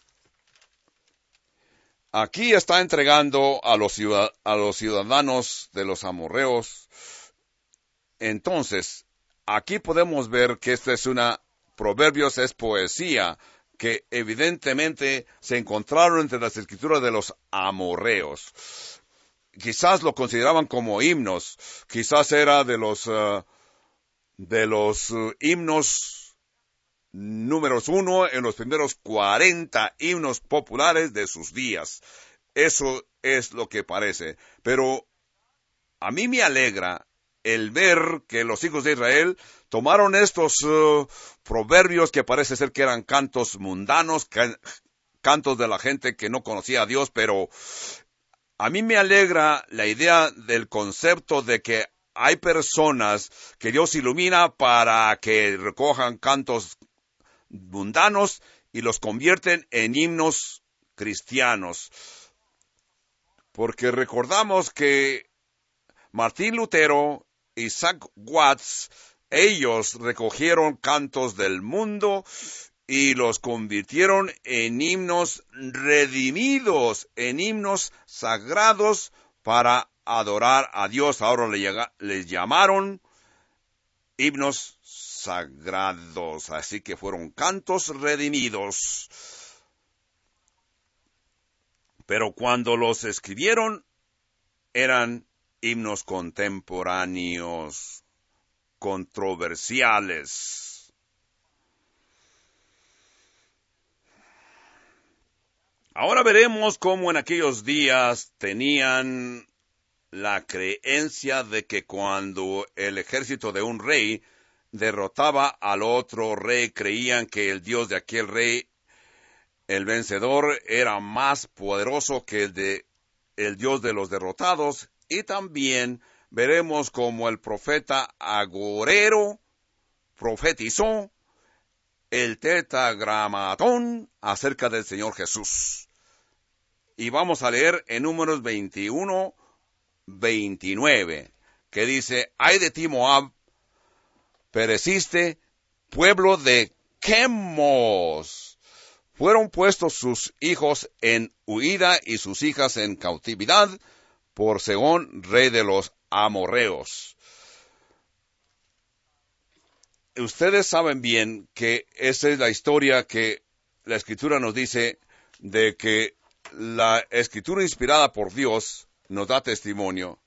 Aquí está entregando a los, ciudad, a los ciudadanos de los amorreos. Entonces, aquí podemos ver que esta es una, Proverbios es poesía, que evidentemente se encontraron entre las escrituras de los amorreos. Quizás lo consideraban como himnos, quizás era de los, uh, de los uh, himnos números uno en los primeros cuarenta himnos populares de sus días. Eso es lo que parece. Pero a mí me alegra el ver que los hijos de Israel tomaron estos uh, proverbios que parece ser que eran cantos mundanos, can cantos de la gente que no conocía a Dios, pero a mí me alegra la idea del concepto de que hay personas que Dios ilumina para que recojan cantos mundanos y los convierten en himnos cristianos. Porque recordamos que Martín Lutero, Isaac Watts, ellos recogieron cantos del mundo y los convirtieron en himnos redimidos, en himnos sagrados para adorar a Dios. Ahora les llamaron himnos sagrados, así que fueron cantos redimidos. Pero cuando los escribieron, eran himnos contemporáneos, controversiales. Ahora veremos cómo en aquellos días tenían la creencia de que cuando el ejército de un rey derrotaba al otro rey, creían que el Dios de aquel rey, el vencedor, era más poderoso que el de el Dios de los derrotados. Y también veremos cómo el profeta Agorero profetizó el tetragramatón acerca del Señor Jesús. Y vamos a leer en Números veintiuno, veintinueve, que dice, ay de ti Moab, pereciste, pueblo de Quemos. Fueron puestos sus hijos en huida y sus hijas en cautividad por Sehón, rey de los amorreos. Ustedes saben bien que esa es la historia que la Escritura nos dice de que la Escritura inspirada por Dios nos da testimonio.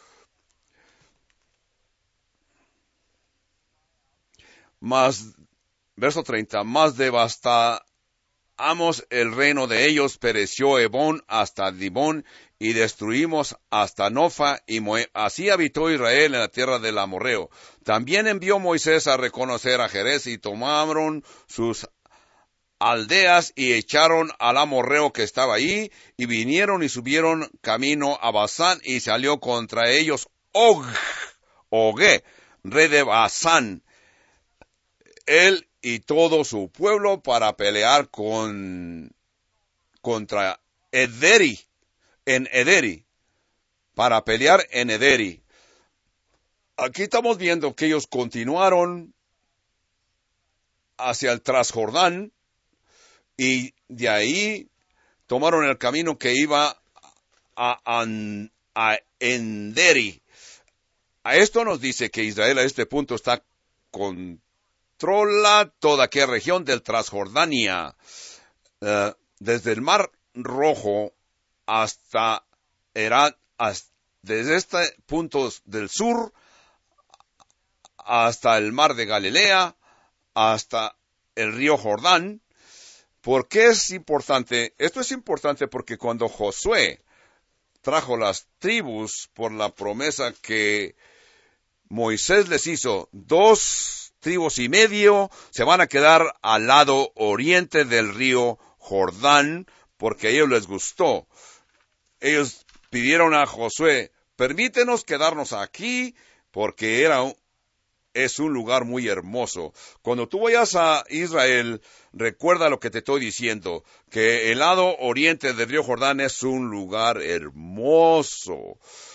Más, verso treinta, más devastamos el reino de ellos, pereció Hebón hasta Dibón, y destruimos hasta Nofa y Moab. Así habitó Israel en la tierra del amorreo. También envió Moisés a reconocer a Jerez, y tomaron sus aldeas y echaron al amorreo que estaba ahí, y vinieron y subieron camino a Basán, y salió contra ellos Og, Ogue, rey de Basán, él y todo su pueblo, para pelear con contra Ederi, en Ederi, para pelear en Ederi. Aquí estamos viendo que ellos continuaron hacia el Transjordán, y de ahí tomaron el camino que iba a, a, a Enderi. A esto nos dice que Israel a este punto está controla toda aquella región del Transjordania, uh, desde el Mar Rojo hasta Herat, hasta, desde este punto del sur hasta el mar de Galilea, hasta el río Jordán. ¿Por qué es importante? Esto es importante porque cuando Josué trajo las tribus por la promesa que Moisés les hizo, dos tribus y medio se van a quedar al lado oriente del río Jordán, porque a ellos les gustó. Ellos pidieron a Josué, permítenos quedarnos aquí, porque era un, es un lugar muy hermoso. Cuando tú vayas a Israel, recuerda lo que te estoy diciendo, que el lado oriente del río Jordán es un lugar hermoso.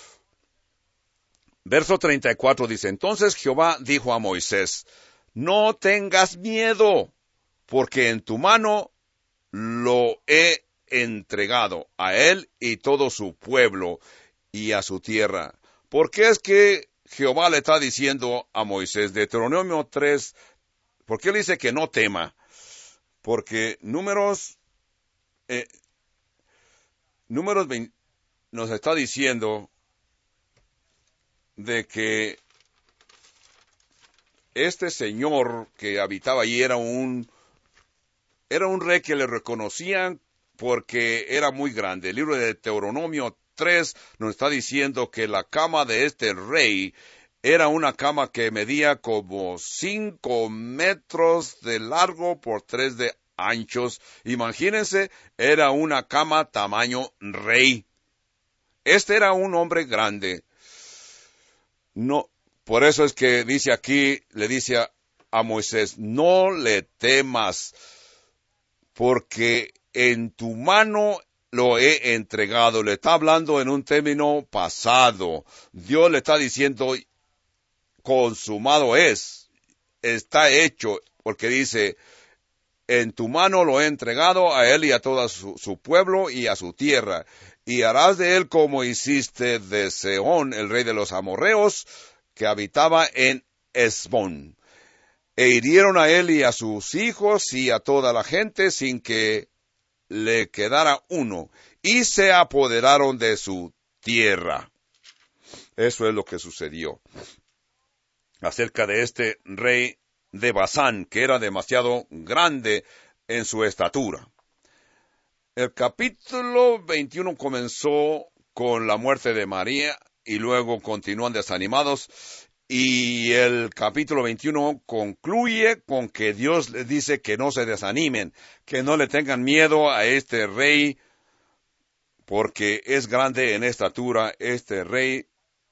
Verso treinta y cuatro dice, entonces Jehová dijo a Moisés, no tengas miedo, porque en tu mano lo he entregado a él y todo su pueblo y a su tierra. ¿Por qué es que Jehová le está diciendo a Moisés? Deuteronomio tres, ¿por qué le dice que no tema? Porque números, eh, números veinte, nos está diciendo de que este señor que habitaba allí era un, era un rey que le reconocían porque era muy grande. El libro de Deuteronomio tres nos está diciendo que la cama de este rey era una cama que medía como cinco metros de largo por tres de anchos. Imagínense, era una cama tamaño rey. Este era un hombre grande. No, por eso es que dice aquí, le dice a, a Moisés, no le temas, porque en tu mano lo he entregado. Le está hablando en un término pasado. Dios le está diciendo, consumado es, está hecho, porque dice, en tu mano lo he entregado a él y a todo su, su pueblo y a su tierra. Y harás de él como hiciste de Sehón, el rey de los amorreos, que habitaba en Hesbón. E hirieron a él y a sus hijos y a toda la gente sin que le quedara uno, y se apoderaron de su tierra. Eso es lo que sucedió acerca de este rey de Basán, que era demasiado grande en su estatura. El capítulo veintiuno comenzó con la muerte de María y luego continúan desanimados, y el capítulo veintiuno concluye con que Dios les dice que no se desanimen, que no le tengan miedo a este rey, porque es grande en estatura este rey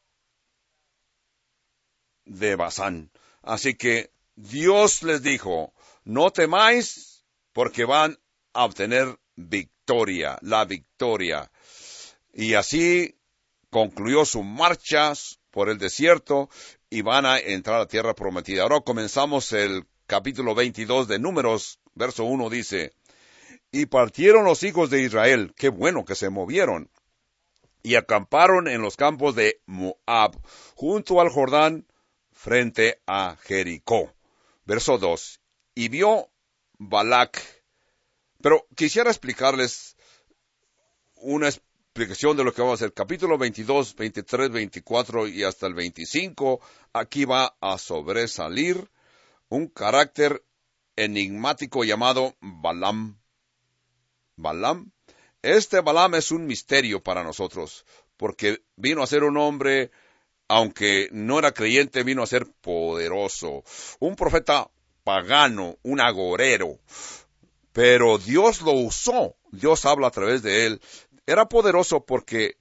de Basán. Así que Dios les dijo, no temáis, porque van a obtener victoria, la victoria. Y así concluyó su marcha por el desierto y van a entrar a la tierra prometida. Ahora comenzamos el capítulo veintidós de Números, verso uno dice, y partieron los hijos de Israel, qué bueno que se movieron, y acamparon en los campos de Moab, junto al Jordán, frente a Jericó. Verso dos, y vio Balac. Pero quisiera explicarles una explicación de lo que vamos a hacer. Capítulo veintidós, veintitrés, veinticuatro y hasta el veinticinco. Aquí va a sobresalir un carácter enigmático llamado Balaam. Balaam. Este Balaam es un misterio para nosotros, porque vino a ser un hombre, aunque no era creyente, vino a ser poderoso. Un profeta pagano, un agorero. Pero Dios lo usó. Dios habla a través de él. Era poderoso porque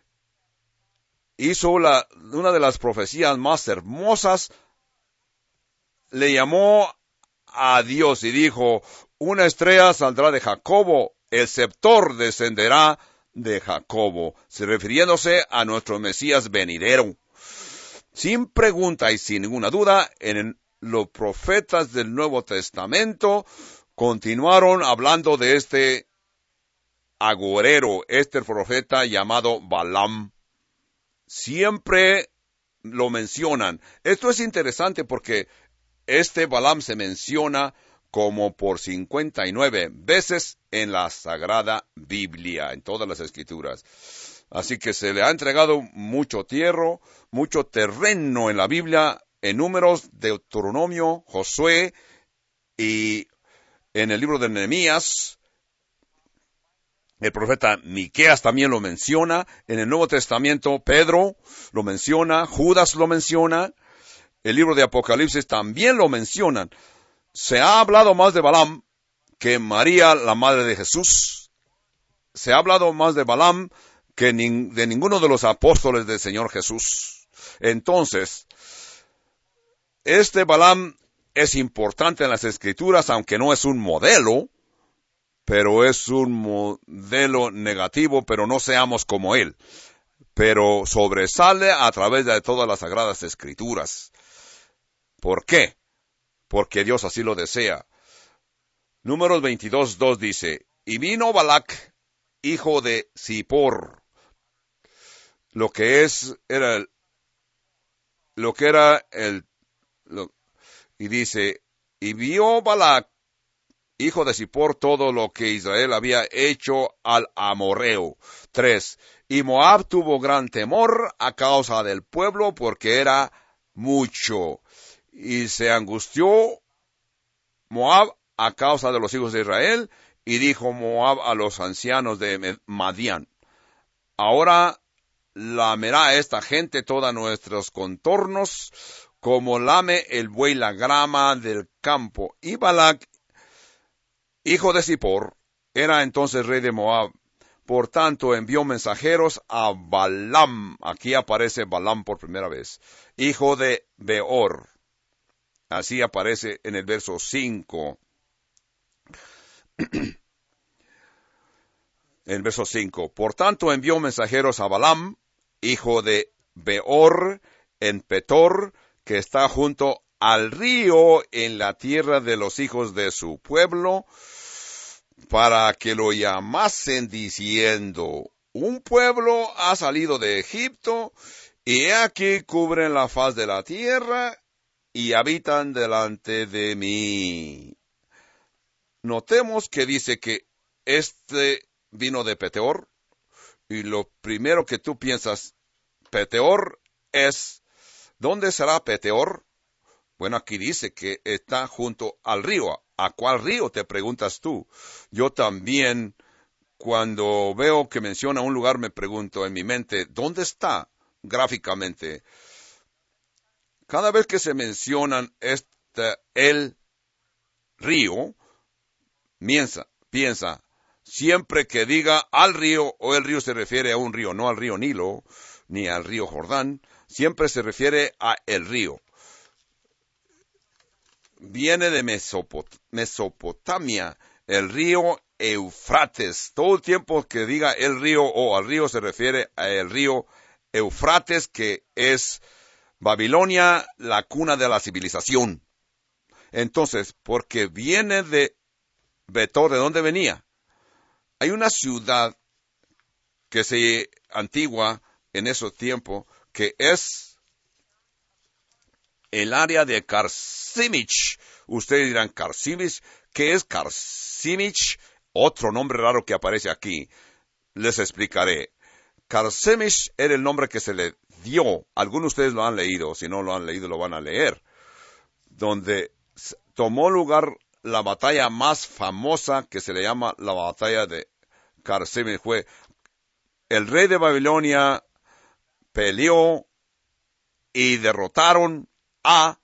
hizo la, una de las profecías más hermosas. Le llamó a Dios y dijo, una estrella saldrá de Jacobo, el sceptor descenderá de Jacobo, se refiriéndose a nuestro Mesías venidero. Sin pregunta y sin ninguna duda, en los profetas del Nuevo Testamento continuaron hablando de este agorero, este profeta llamado Balaam. Siempre lo mencionan. Esto es interesante porque este Balaam se menciona como por cincuenta y nueve veces en la Sagrada Biblia, en todas las Escrituras. Así que se le ha entregado mucho tierra, mucho terreno en la Biblia en Números, Deuteronomio, Josué y en el libro de Nehemías. El profeta Miqueas también lo menciona. En el Nuevo Testamento, Pedro lo menciona, Judas lo menciona. El libro de Apocalipsis también lo mencionan. Se ha hablado más de Balaam que María, la madre de Jesús. Se ha hablado más de Balaam que nin- de ninguno de los apóstoles del Señor Jesús. Entonces, este Balaam es importante en las Escrituras, aunque no es un modelo, pero es un modelo negativo, pero no seamos como él. Pero sobresale a través de todas las Sagradas Escrituras. ¿Por qué? Porque Dios así lo desea. Números veintidós, dos dice, y vino Balac, hijo de Zippor, lo que es, era el, lo que era el, lo, y dice, y vio Balac, hijo de Zippor, todo lo que Israel había hecho al amorreo. Tres, y Moab tuvo gran temor a causa del pueblo, porque era mucho. Y se angustió Moab a causa de los hijos de Israel, y dijo Moab a los ancianos de Madián, ahora lamerá esta gente todos nuestros contornos, como lame el buey la grama del campo. Y Balac, hijo de Zippor, era entonces rey de Moab. Por tanto, envió mensajeros a Balaam. Aquí aparece Balaam por primera vez. Hijo de Beor. Así aparece en el verso cinco. El verso cinco. Por tanto, envió mensajeros a Balaam, hijo de Beor, en Petor, que está junto al río en la tierra de los hijos de su pueblo, para que lo llamasen diciendo, un pueblo ha salido de Egipto, y he aquí cubren la faz de la tierra, y habitan delante de mí. Notemos que dice que este vino de Peteor, y lo primero que tú piensas, Peteor es, ¿dónde será Peteor? Bueno, aquí dice que está junto al río. ¿A cuál río? Te preguntas tú. Yo también, cuando veo que menciona un lugar, me pregunto en mi mente, ¿dónde está gráficamente? Cada vez que se mencionan este, el río, piensa, piensa, siempre que diga al río, o el río se refiere a un río, no al río Nilo, ni al río Jordán, siempre se refiere a el río. Viene de Mesopot- Mesopotamia, el río Eufrates. Todo el tiempo que diga el río o al río se refiere a el río Eufrates, que es Babilonia, la cuna de la civilización. Entonces, porque viene de Betor, ¿de dónde venía? Hay una ciudad que se antigua en esos tiempos, que es el área de Carsimich. Ustedes dirán, ¿Carsimich? ¿Qué es Carsimich? Otro nombre raro que aparece aquí. Les explicaré. Carsimich era el nombre que se le dio. Algunos de ustedes lo han leído. Si no lo han leído, lo van a leer. Donde tomó lugar la batalla más famosa, que se le llama la batalla de Carsimich. Fue el rey de Babilonia peleó y derrotaron a,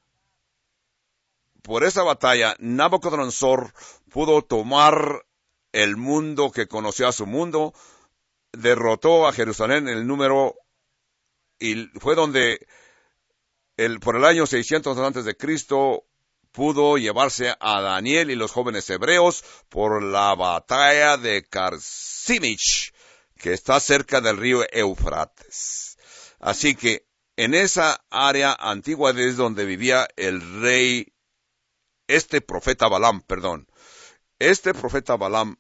por esa batalla, Nabucodonosor pudo tomar el mundo que conoció a su mundo, derrotó a Jerusalén el número, y fue donde el, por el año seiscientos antes de Cristo pudo llevarse a Daniel y los jóvenes hebreos por la batalla de Carsimich, que está cerca del río Eufrates. Así que en esa área antigua es donde vivía el rey, este profeta Balaam, perdón. Este profeta Balaam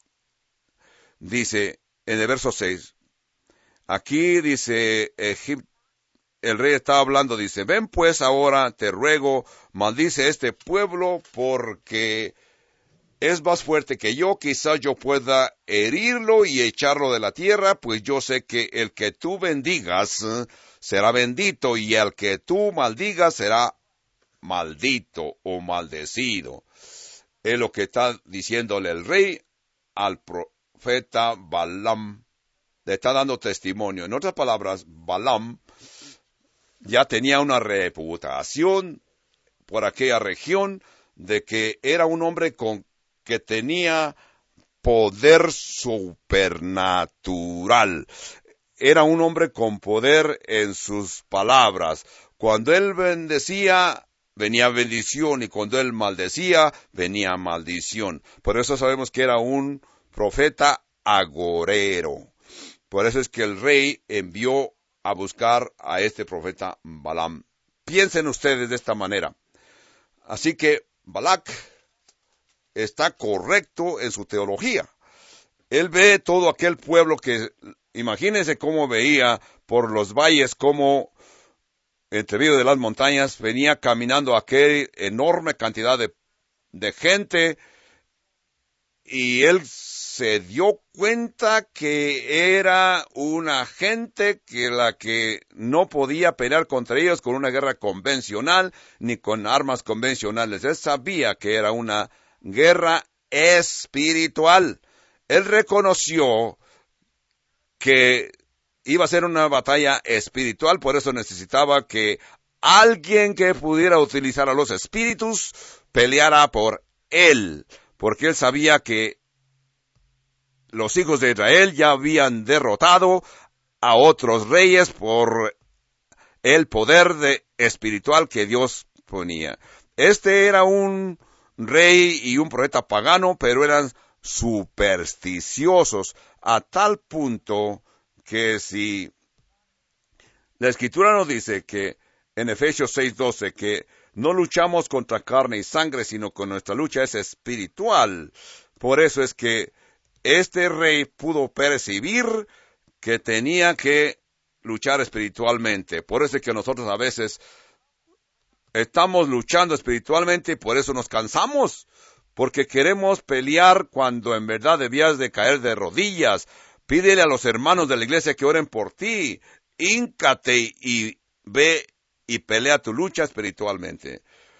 dice en el verso seis, aquí dice, Egip, el rey está hablando, dice, ven pues ahora, te ruego, maldice este pueblo porque es más fuerte que yo, quizás yo pueda herirlo y echarlo de la tierra, pues yo sé que el que tú bendigas eh, será bendito, y el que tú maldigas será maldito o maldecido. Es lo que está diciéndole el rey al profeta Balaam. Le está dando testimonio. En otras palabras, Balaam ya tenía una reputación por aquella región de que era un hombre con que tenía poder supernatural. Era un hombre con poder en sus palabras. Cuando él bendecía, venía bendición, y cuando él maldecía, venía maldición. Por eso sabemos que era un profeta agorero. Por eso es que el rey envió a buscar a este profeta Balaam. Piensen ustedes de esta manera. Así que Balac está correcto en su teología. Él ve todo aquel pueblo que, imagínense cómo veía por los valles, cómo entre medio de las montañas venía caminando aquella enorme cantidad de, de gente, y él se dio cuenta que era una gente que la que no podía pelear contra ellos con una guerra convencional ni con armas convencionales. Él sabía que era una guerra espiritual. Él reconoció que iba a ser una batalla espiritual, por eso necesitaba que alguien que pudiera utilizar a los espíritus peleara por él, porque él sabía que los hijos de Israel ya habían derrotado a otros reyes por el poder de espiritual que Dios ponía. Este era un rey y un profeta pagano, pero eran supersticiosos a tal punto que si la Escritura nos dice que en Efesios seis doce que no luchamos contra carne y sangre, sino que nuestra lucha es espiritual. Por eso es que este rey pudo percibir que tenía que luchar espiritualmente. Por eso es que nosotros a veces estamos luchando espiritualmente y por eso nos cansamos. Porque queremos pelear cuando en verdad debías de caer de rodillas. Pídele a los hermanos de la iglesia que oren por ti. Híncate y ve y pelea tu lucha espiritualmente.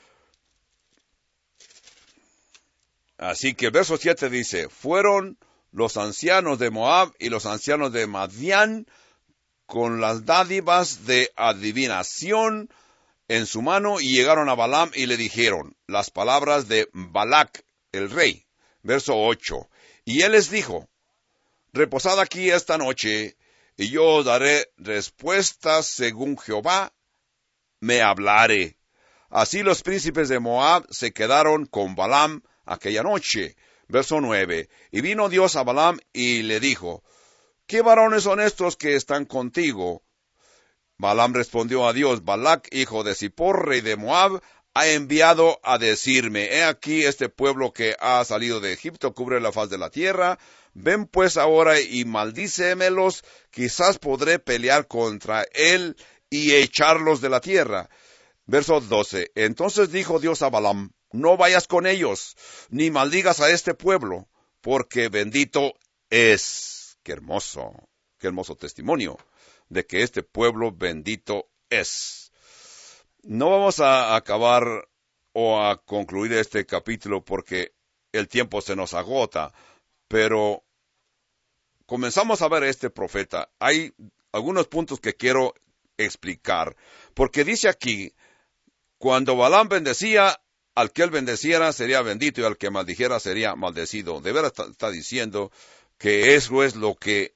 Así que el verso siete dice, fueron los ancianos de Moab y los ancianos de Madián con las dádivas de adivinación en su mano, y llegaron a Balaam y le dijeron las palabras de Balac, el rey. Verso ocho. Y él les dijo, reposad aquí esta noche, y yo os daré respuestas según Jehová me hablare. Así los príncipes de Moab se quedaron con Balaam aquella noche. Verso nueve. Y vino Dios a Balaam y le dijo, ¿qué varones son estos que están contigo? Balaam respondió a Dios, Balac, hijo de Zippor, rey de Moab, ha enviado a decirme, he aquí este pueblo que ha salido de Egipto cubre la faz de la tierra. Ven pues ahora y maldícemelos, quizás podré pelear contra él y echarlos de la tierra. Verso doce. Entonces dijo Dios a Balaam, no vayas con ellos, ni maldigas a este pueblo, porque bendito es. Qué hermoso, qué hermoso testimonio de que este pueblo bendito es. No vamos a acabar o a concluir este capítulo porque el tiempo se nos agota, pero comenzamos a ver a este profeta. Hay algunos puntos que quiero explicar, porque dice aquí, cuando Balaam bendecía, al que él bendeciera sería bendito y al que maldijera sería maldecido. De veras está, está diciendo que eso es lo que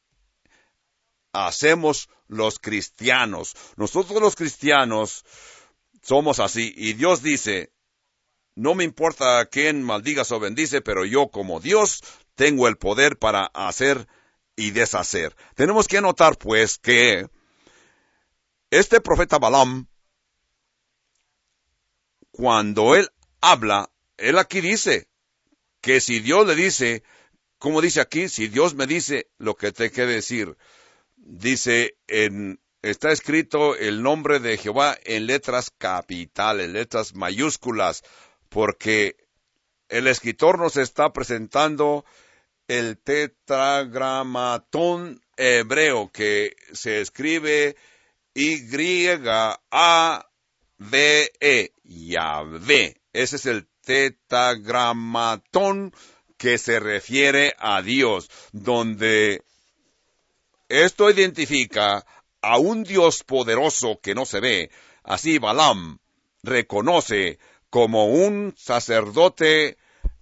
hacemos los cristianos. Nosotros los cristianos somos así, y Dios dice, no me importa a quién maldigas o bendice, pero yo como Dios tengo el poder para hacer y deshacer. Tenemos que notar pues que este profeta Balaam, cuando él habla, él aquí dice que si Dios le dice, como dice aquí, si Dios me dice lo que te que decir, dice, en, está escrito el nombre de Jehová en letras capitales, letras mayúsculas, porque el escritor nos está presentando el tetragramatón hebreo, que se escribe Y A V E, Yahvé. Ese es el tetragramatón que se refiere a Dios, donde esto identifica a un Dios poderoso que no se ve. Así Balaam reconoce como un sacerdote,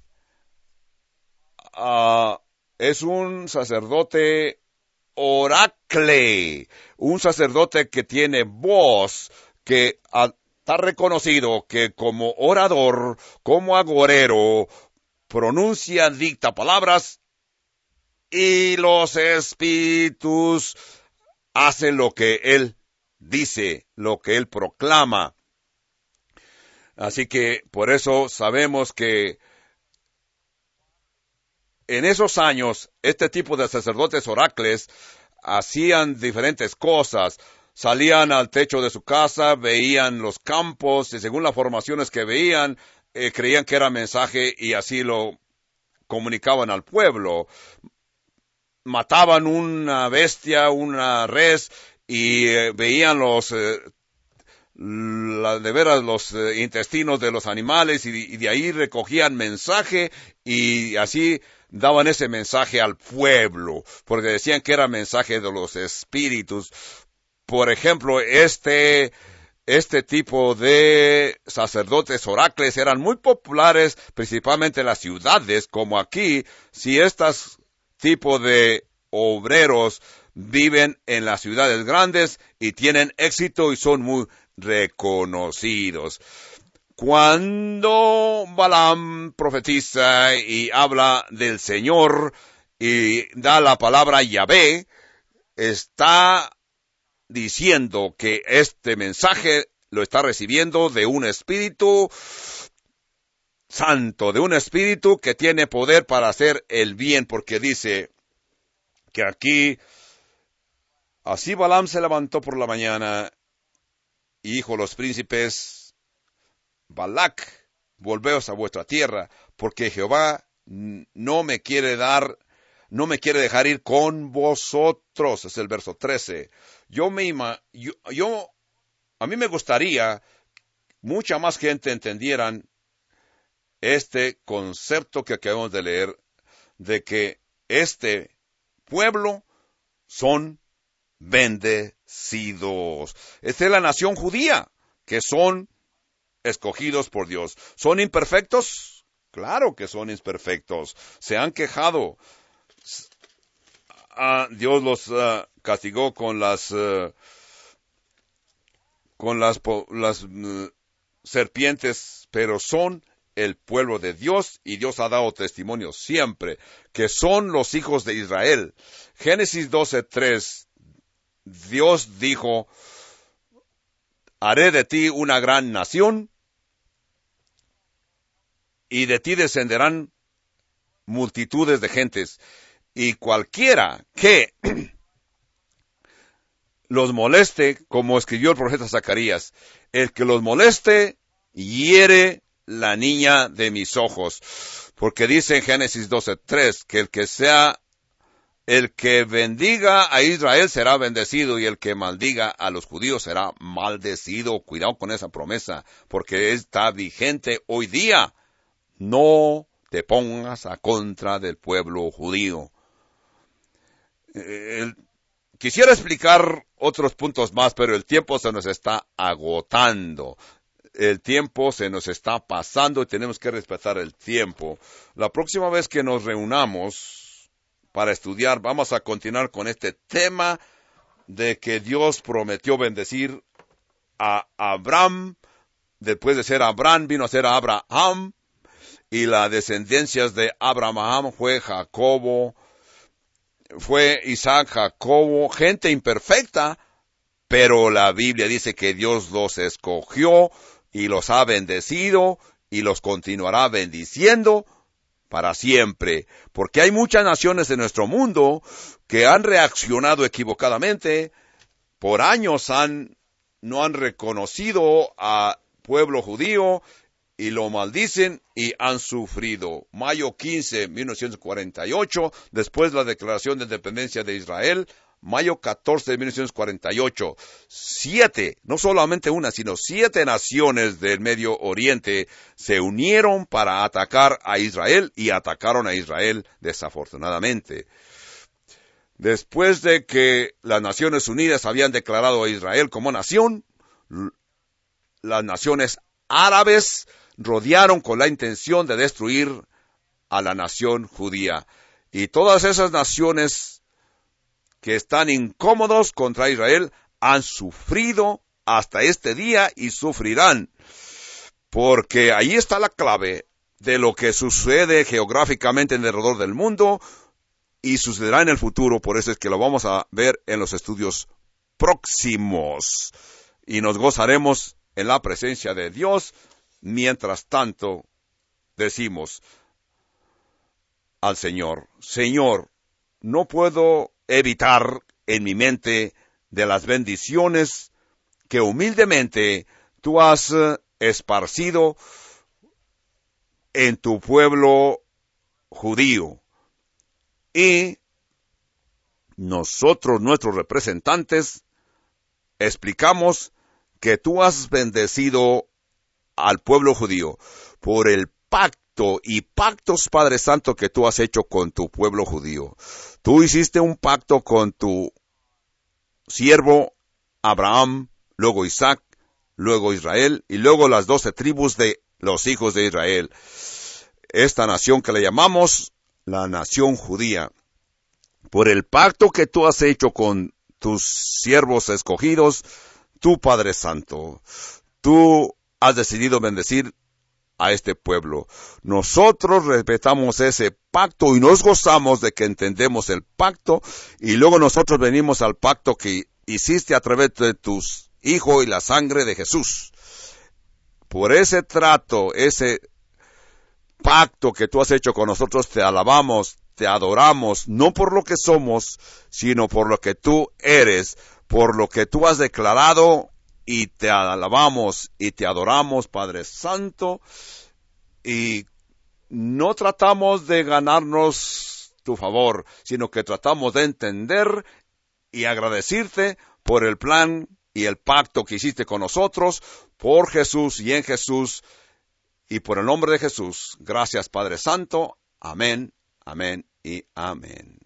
uh, es un sacerdote oracle, un sacerdote que tiene voz, que uh, está reconocido que como orador, como agorero, pronuncia, dicta palabras, y los espíritus hacen lo que él dice, lo que él proclama. Así que por eso sabemos que en esos años este tipo de sacerdotes oracles hacían diferentes cosas. Salían al techo de su casa, veían los campos, y según las formaciones que veían, eh, creían que era mensaje y así lo comunicaban al pueblo. Mataban una bestia, una res, y eh, veían los, eh, la, de veras, los eh, intestinos de los animales, y, y de ahí recogían mensaje, y así daban ese mensaje al pueblo, porque decían que era mensaje de los espíritus. Por ejemplo, este, este tipo de sacerdotes oracles eran muy populares, principalmente en las ciudades, como aquí. Si estas tipo de obreros viven en las ciudades grandes y tienen éxito y son muy reconocidos. Cuando Balaam profetiza y habla del Señor y da la palabra Yahvé, está diciendo que este mensaje lo está recibiendo de un espíritu santo, de un espíritu que tiene poder para hacer el bien, porque dice que aquí, así Balaam se levantó por la mañana y dijo a los príncipes: Balac, volveos a vuestra tierra, porque Jehová no me quiere dar, no me quiere dejar ir con vosotros. Es el verso trece. Yo me ima, yo, yo, a mí me gustaría mucha más gente entendieran este concepto que acabamos de leer, de que este pueblo son bendecidos. Esta es la nación judía, que son escogidos por Dios. ¿Son imperfectos? Claro que son imperfectos. Se han quejado. Ah, Dios los uh, castigó con las uh, con las, las uh, serpientes, pero son el pueblo de Dios, y Dios ha dado testimonio siempre que son los hijos de Israel. Génesis doce tres, Dios dijo: haré de ti una gran nación, y de ti descenderán multitudes de gentes, y cualquiera que los moleste, como escribió el profeta Zacarías, el que los moleste, hiere la niña de mis ojos. Porque dice en Génesis doce tres que el que sea, el que bendiga a Israel será bendecido, y el que maldiga a los judíos será maldecido. Cuidado con esa promesa, porque está vigente hoy día. No te pongas a contra del pueblo judío. El, quisiera explicar otros puntos más, pero el tiempo se nos está agotando. El tiempo se nos está pasando y tenemos que respetar el tiempo. La próxima vez que nos reunamos para estudiar, vamos a continuar con este tema de que Dios prometió bendecir a Abraham. Después de ser Abraham, vino a ser Abraham. Y las descendencias de Abraham fue Jacobo, fue Isaac, Jacobo, gente imperfecta, pero la Biblia dice que Dios los escogió y los ha bendecido y los continuará bendiciendo para siempre. Porque hay muchas naciones en nuestro mundo que han reaccionado equivocadamente. Por años han, no han reconocido al pueblo judío, y lo maldicen y han sufrido. Mayo quince, mil novecientos cuarenta y ocho, después de la declaración de independencia de Israel, mayo catorce de mil novecientos cuarenta y ocho, siete, no solamente una, sino siete naciones del Medio Oriente se unieron para atacar a Israel y atacaron a Israel desafortunadamente. Después de que las Naciones Unidas habían declarado a Israel como nación, las naciones árabes rodearon con la intención de destruir a la nación judía. Y todas esas naciones que están incómodos contra Israel han sufrido hasta este día y sufrirán, porque ahí está la clave de lo que sucede geográficamente en alrededor del mundo y sucederá en el futuro. Por eso es que lo vamos a ver en los estudios próximos y nos gozaremos en la presencia de Dios. Mientras tanto, decimos al Señor: Señor, no puedo evitar en mi mente de las bendiciones que humildemente tú has esparcido en tu pueblo judío. Y nosotros, nuestros representantes, explicamos que tú has bendecido al pueblo judío por el pacto y pactos, Padre Santo, que tú has hecho con tu pueblo judío. Tú hiciste un pacto con tu siervo Abraham, luego Isaac, luego Israel y luego las doce tribus de los hijos de Israel. Esta nación que le llamamos la nación judía, por el pacto que tú has hecho con tus siervos escogidos, tú, Padre Santo, tú has decidido bendecir a este pueblo. Nosotros respetamos ese pacto y nos gozamos de que entendemos el pacto, y luego nosotros venimos al pacto que hiciste a través de tus hijos y la sangre de Jesús. Por ese trato, ese pacto que tú has hecho con nosotros, te alabamos, te adoramos, no por lo que somos, sino por lo que tú eres, por lo que tú has declarado, y te alabamos y te adoramos, Padre Santo, y no tratamos de ganarnos tu favor, sino que tratamos de entender y agradecerte por el plan y el pacto que hiciste con nosotros, por Jesús y en Jesús, y por el nombre de Jesús. Gracias, Padre Santo. Amén, amén y amén.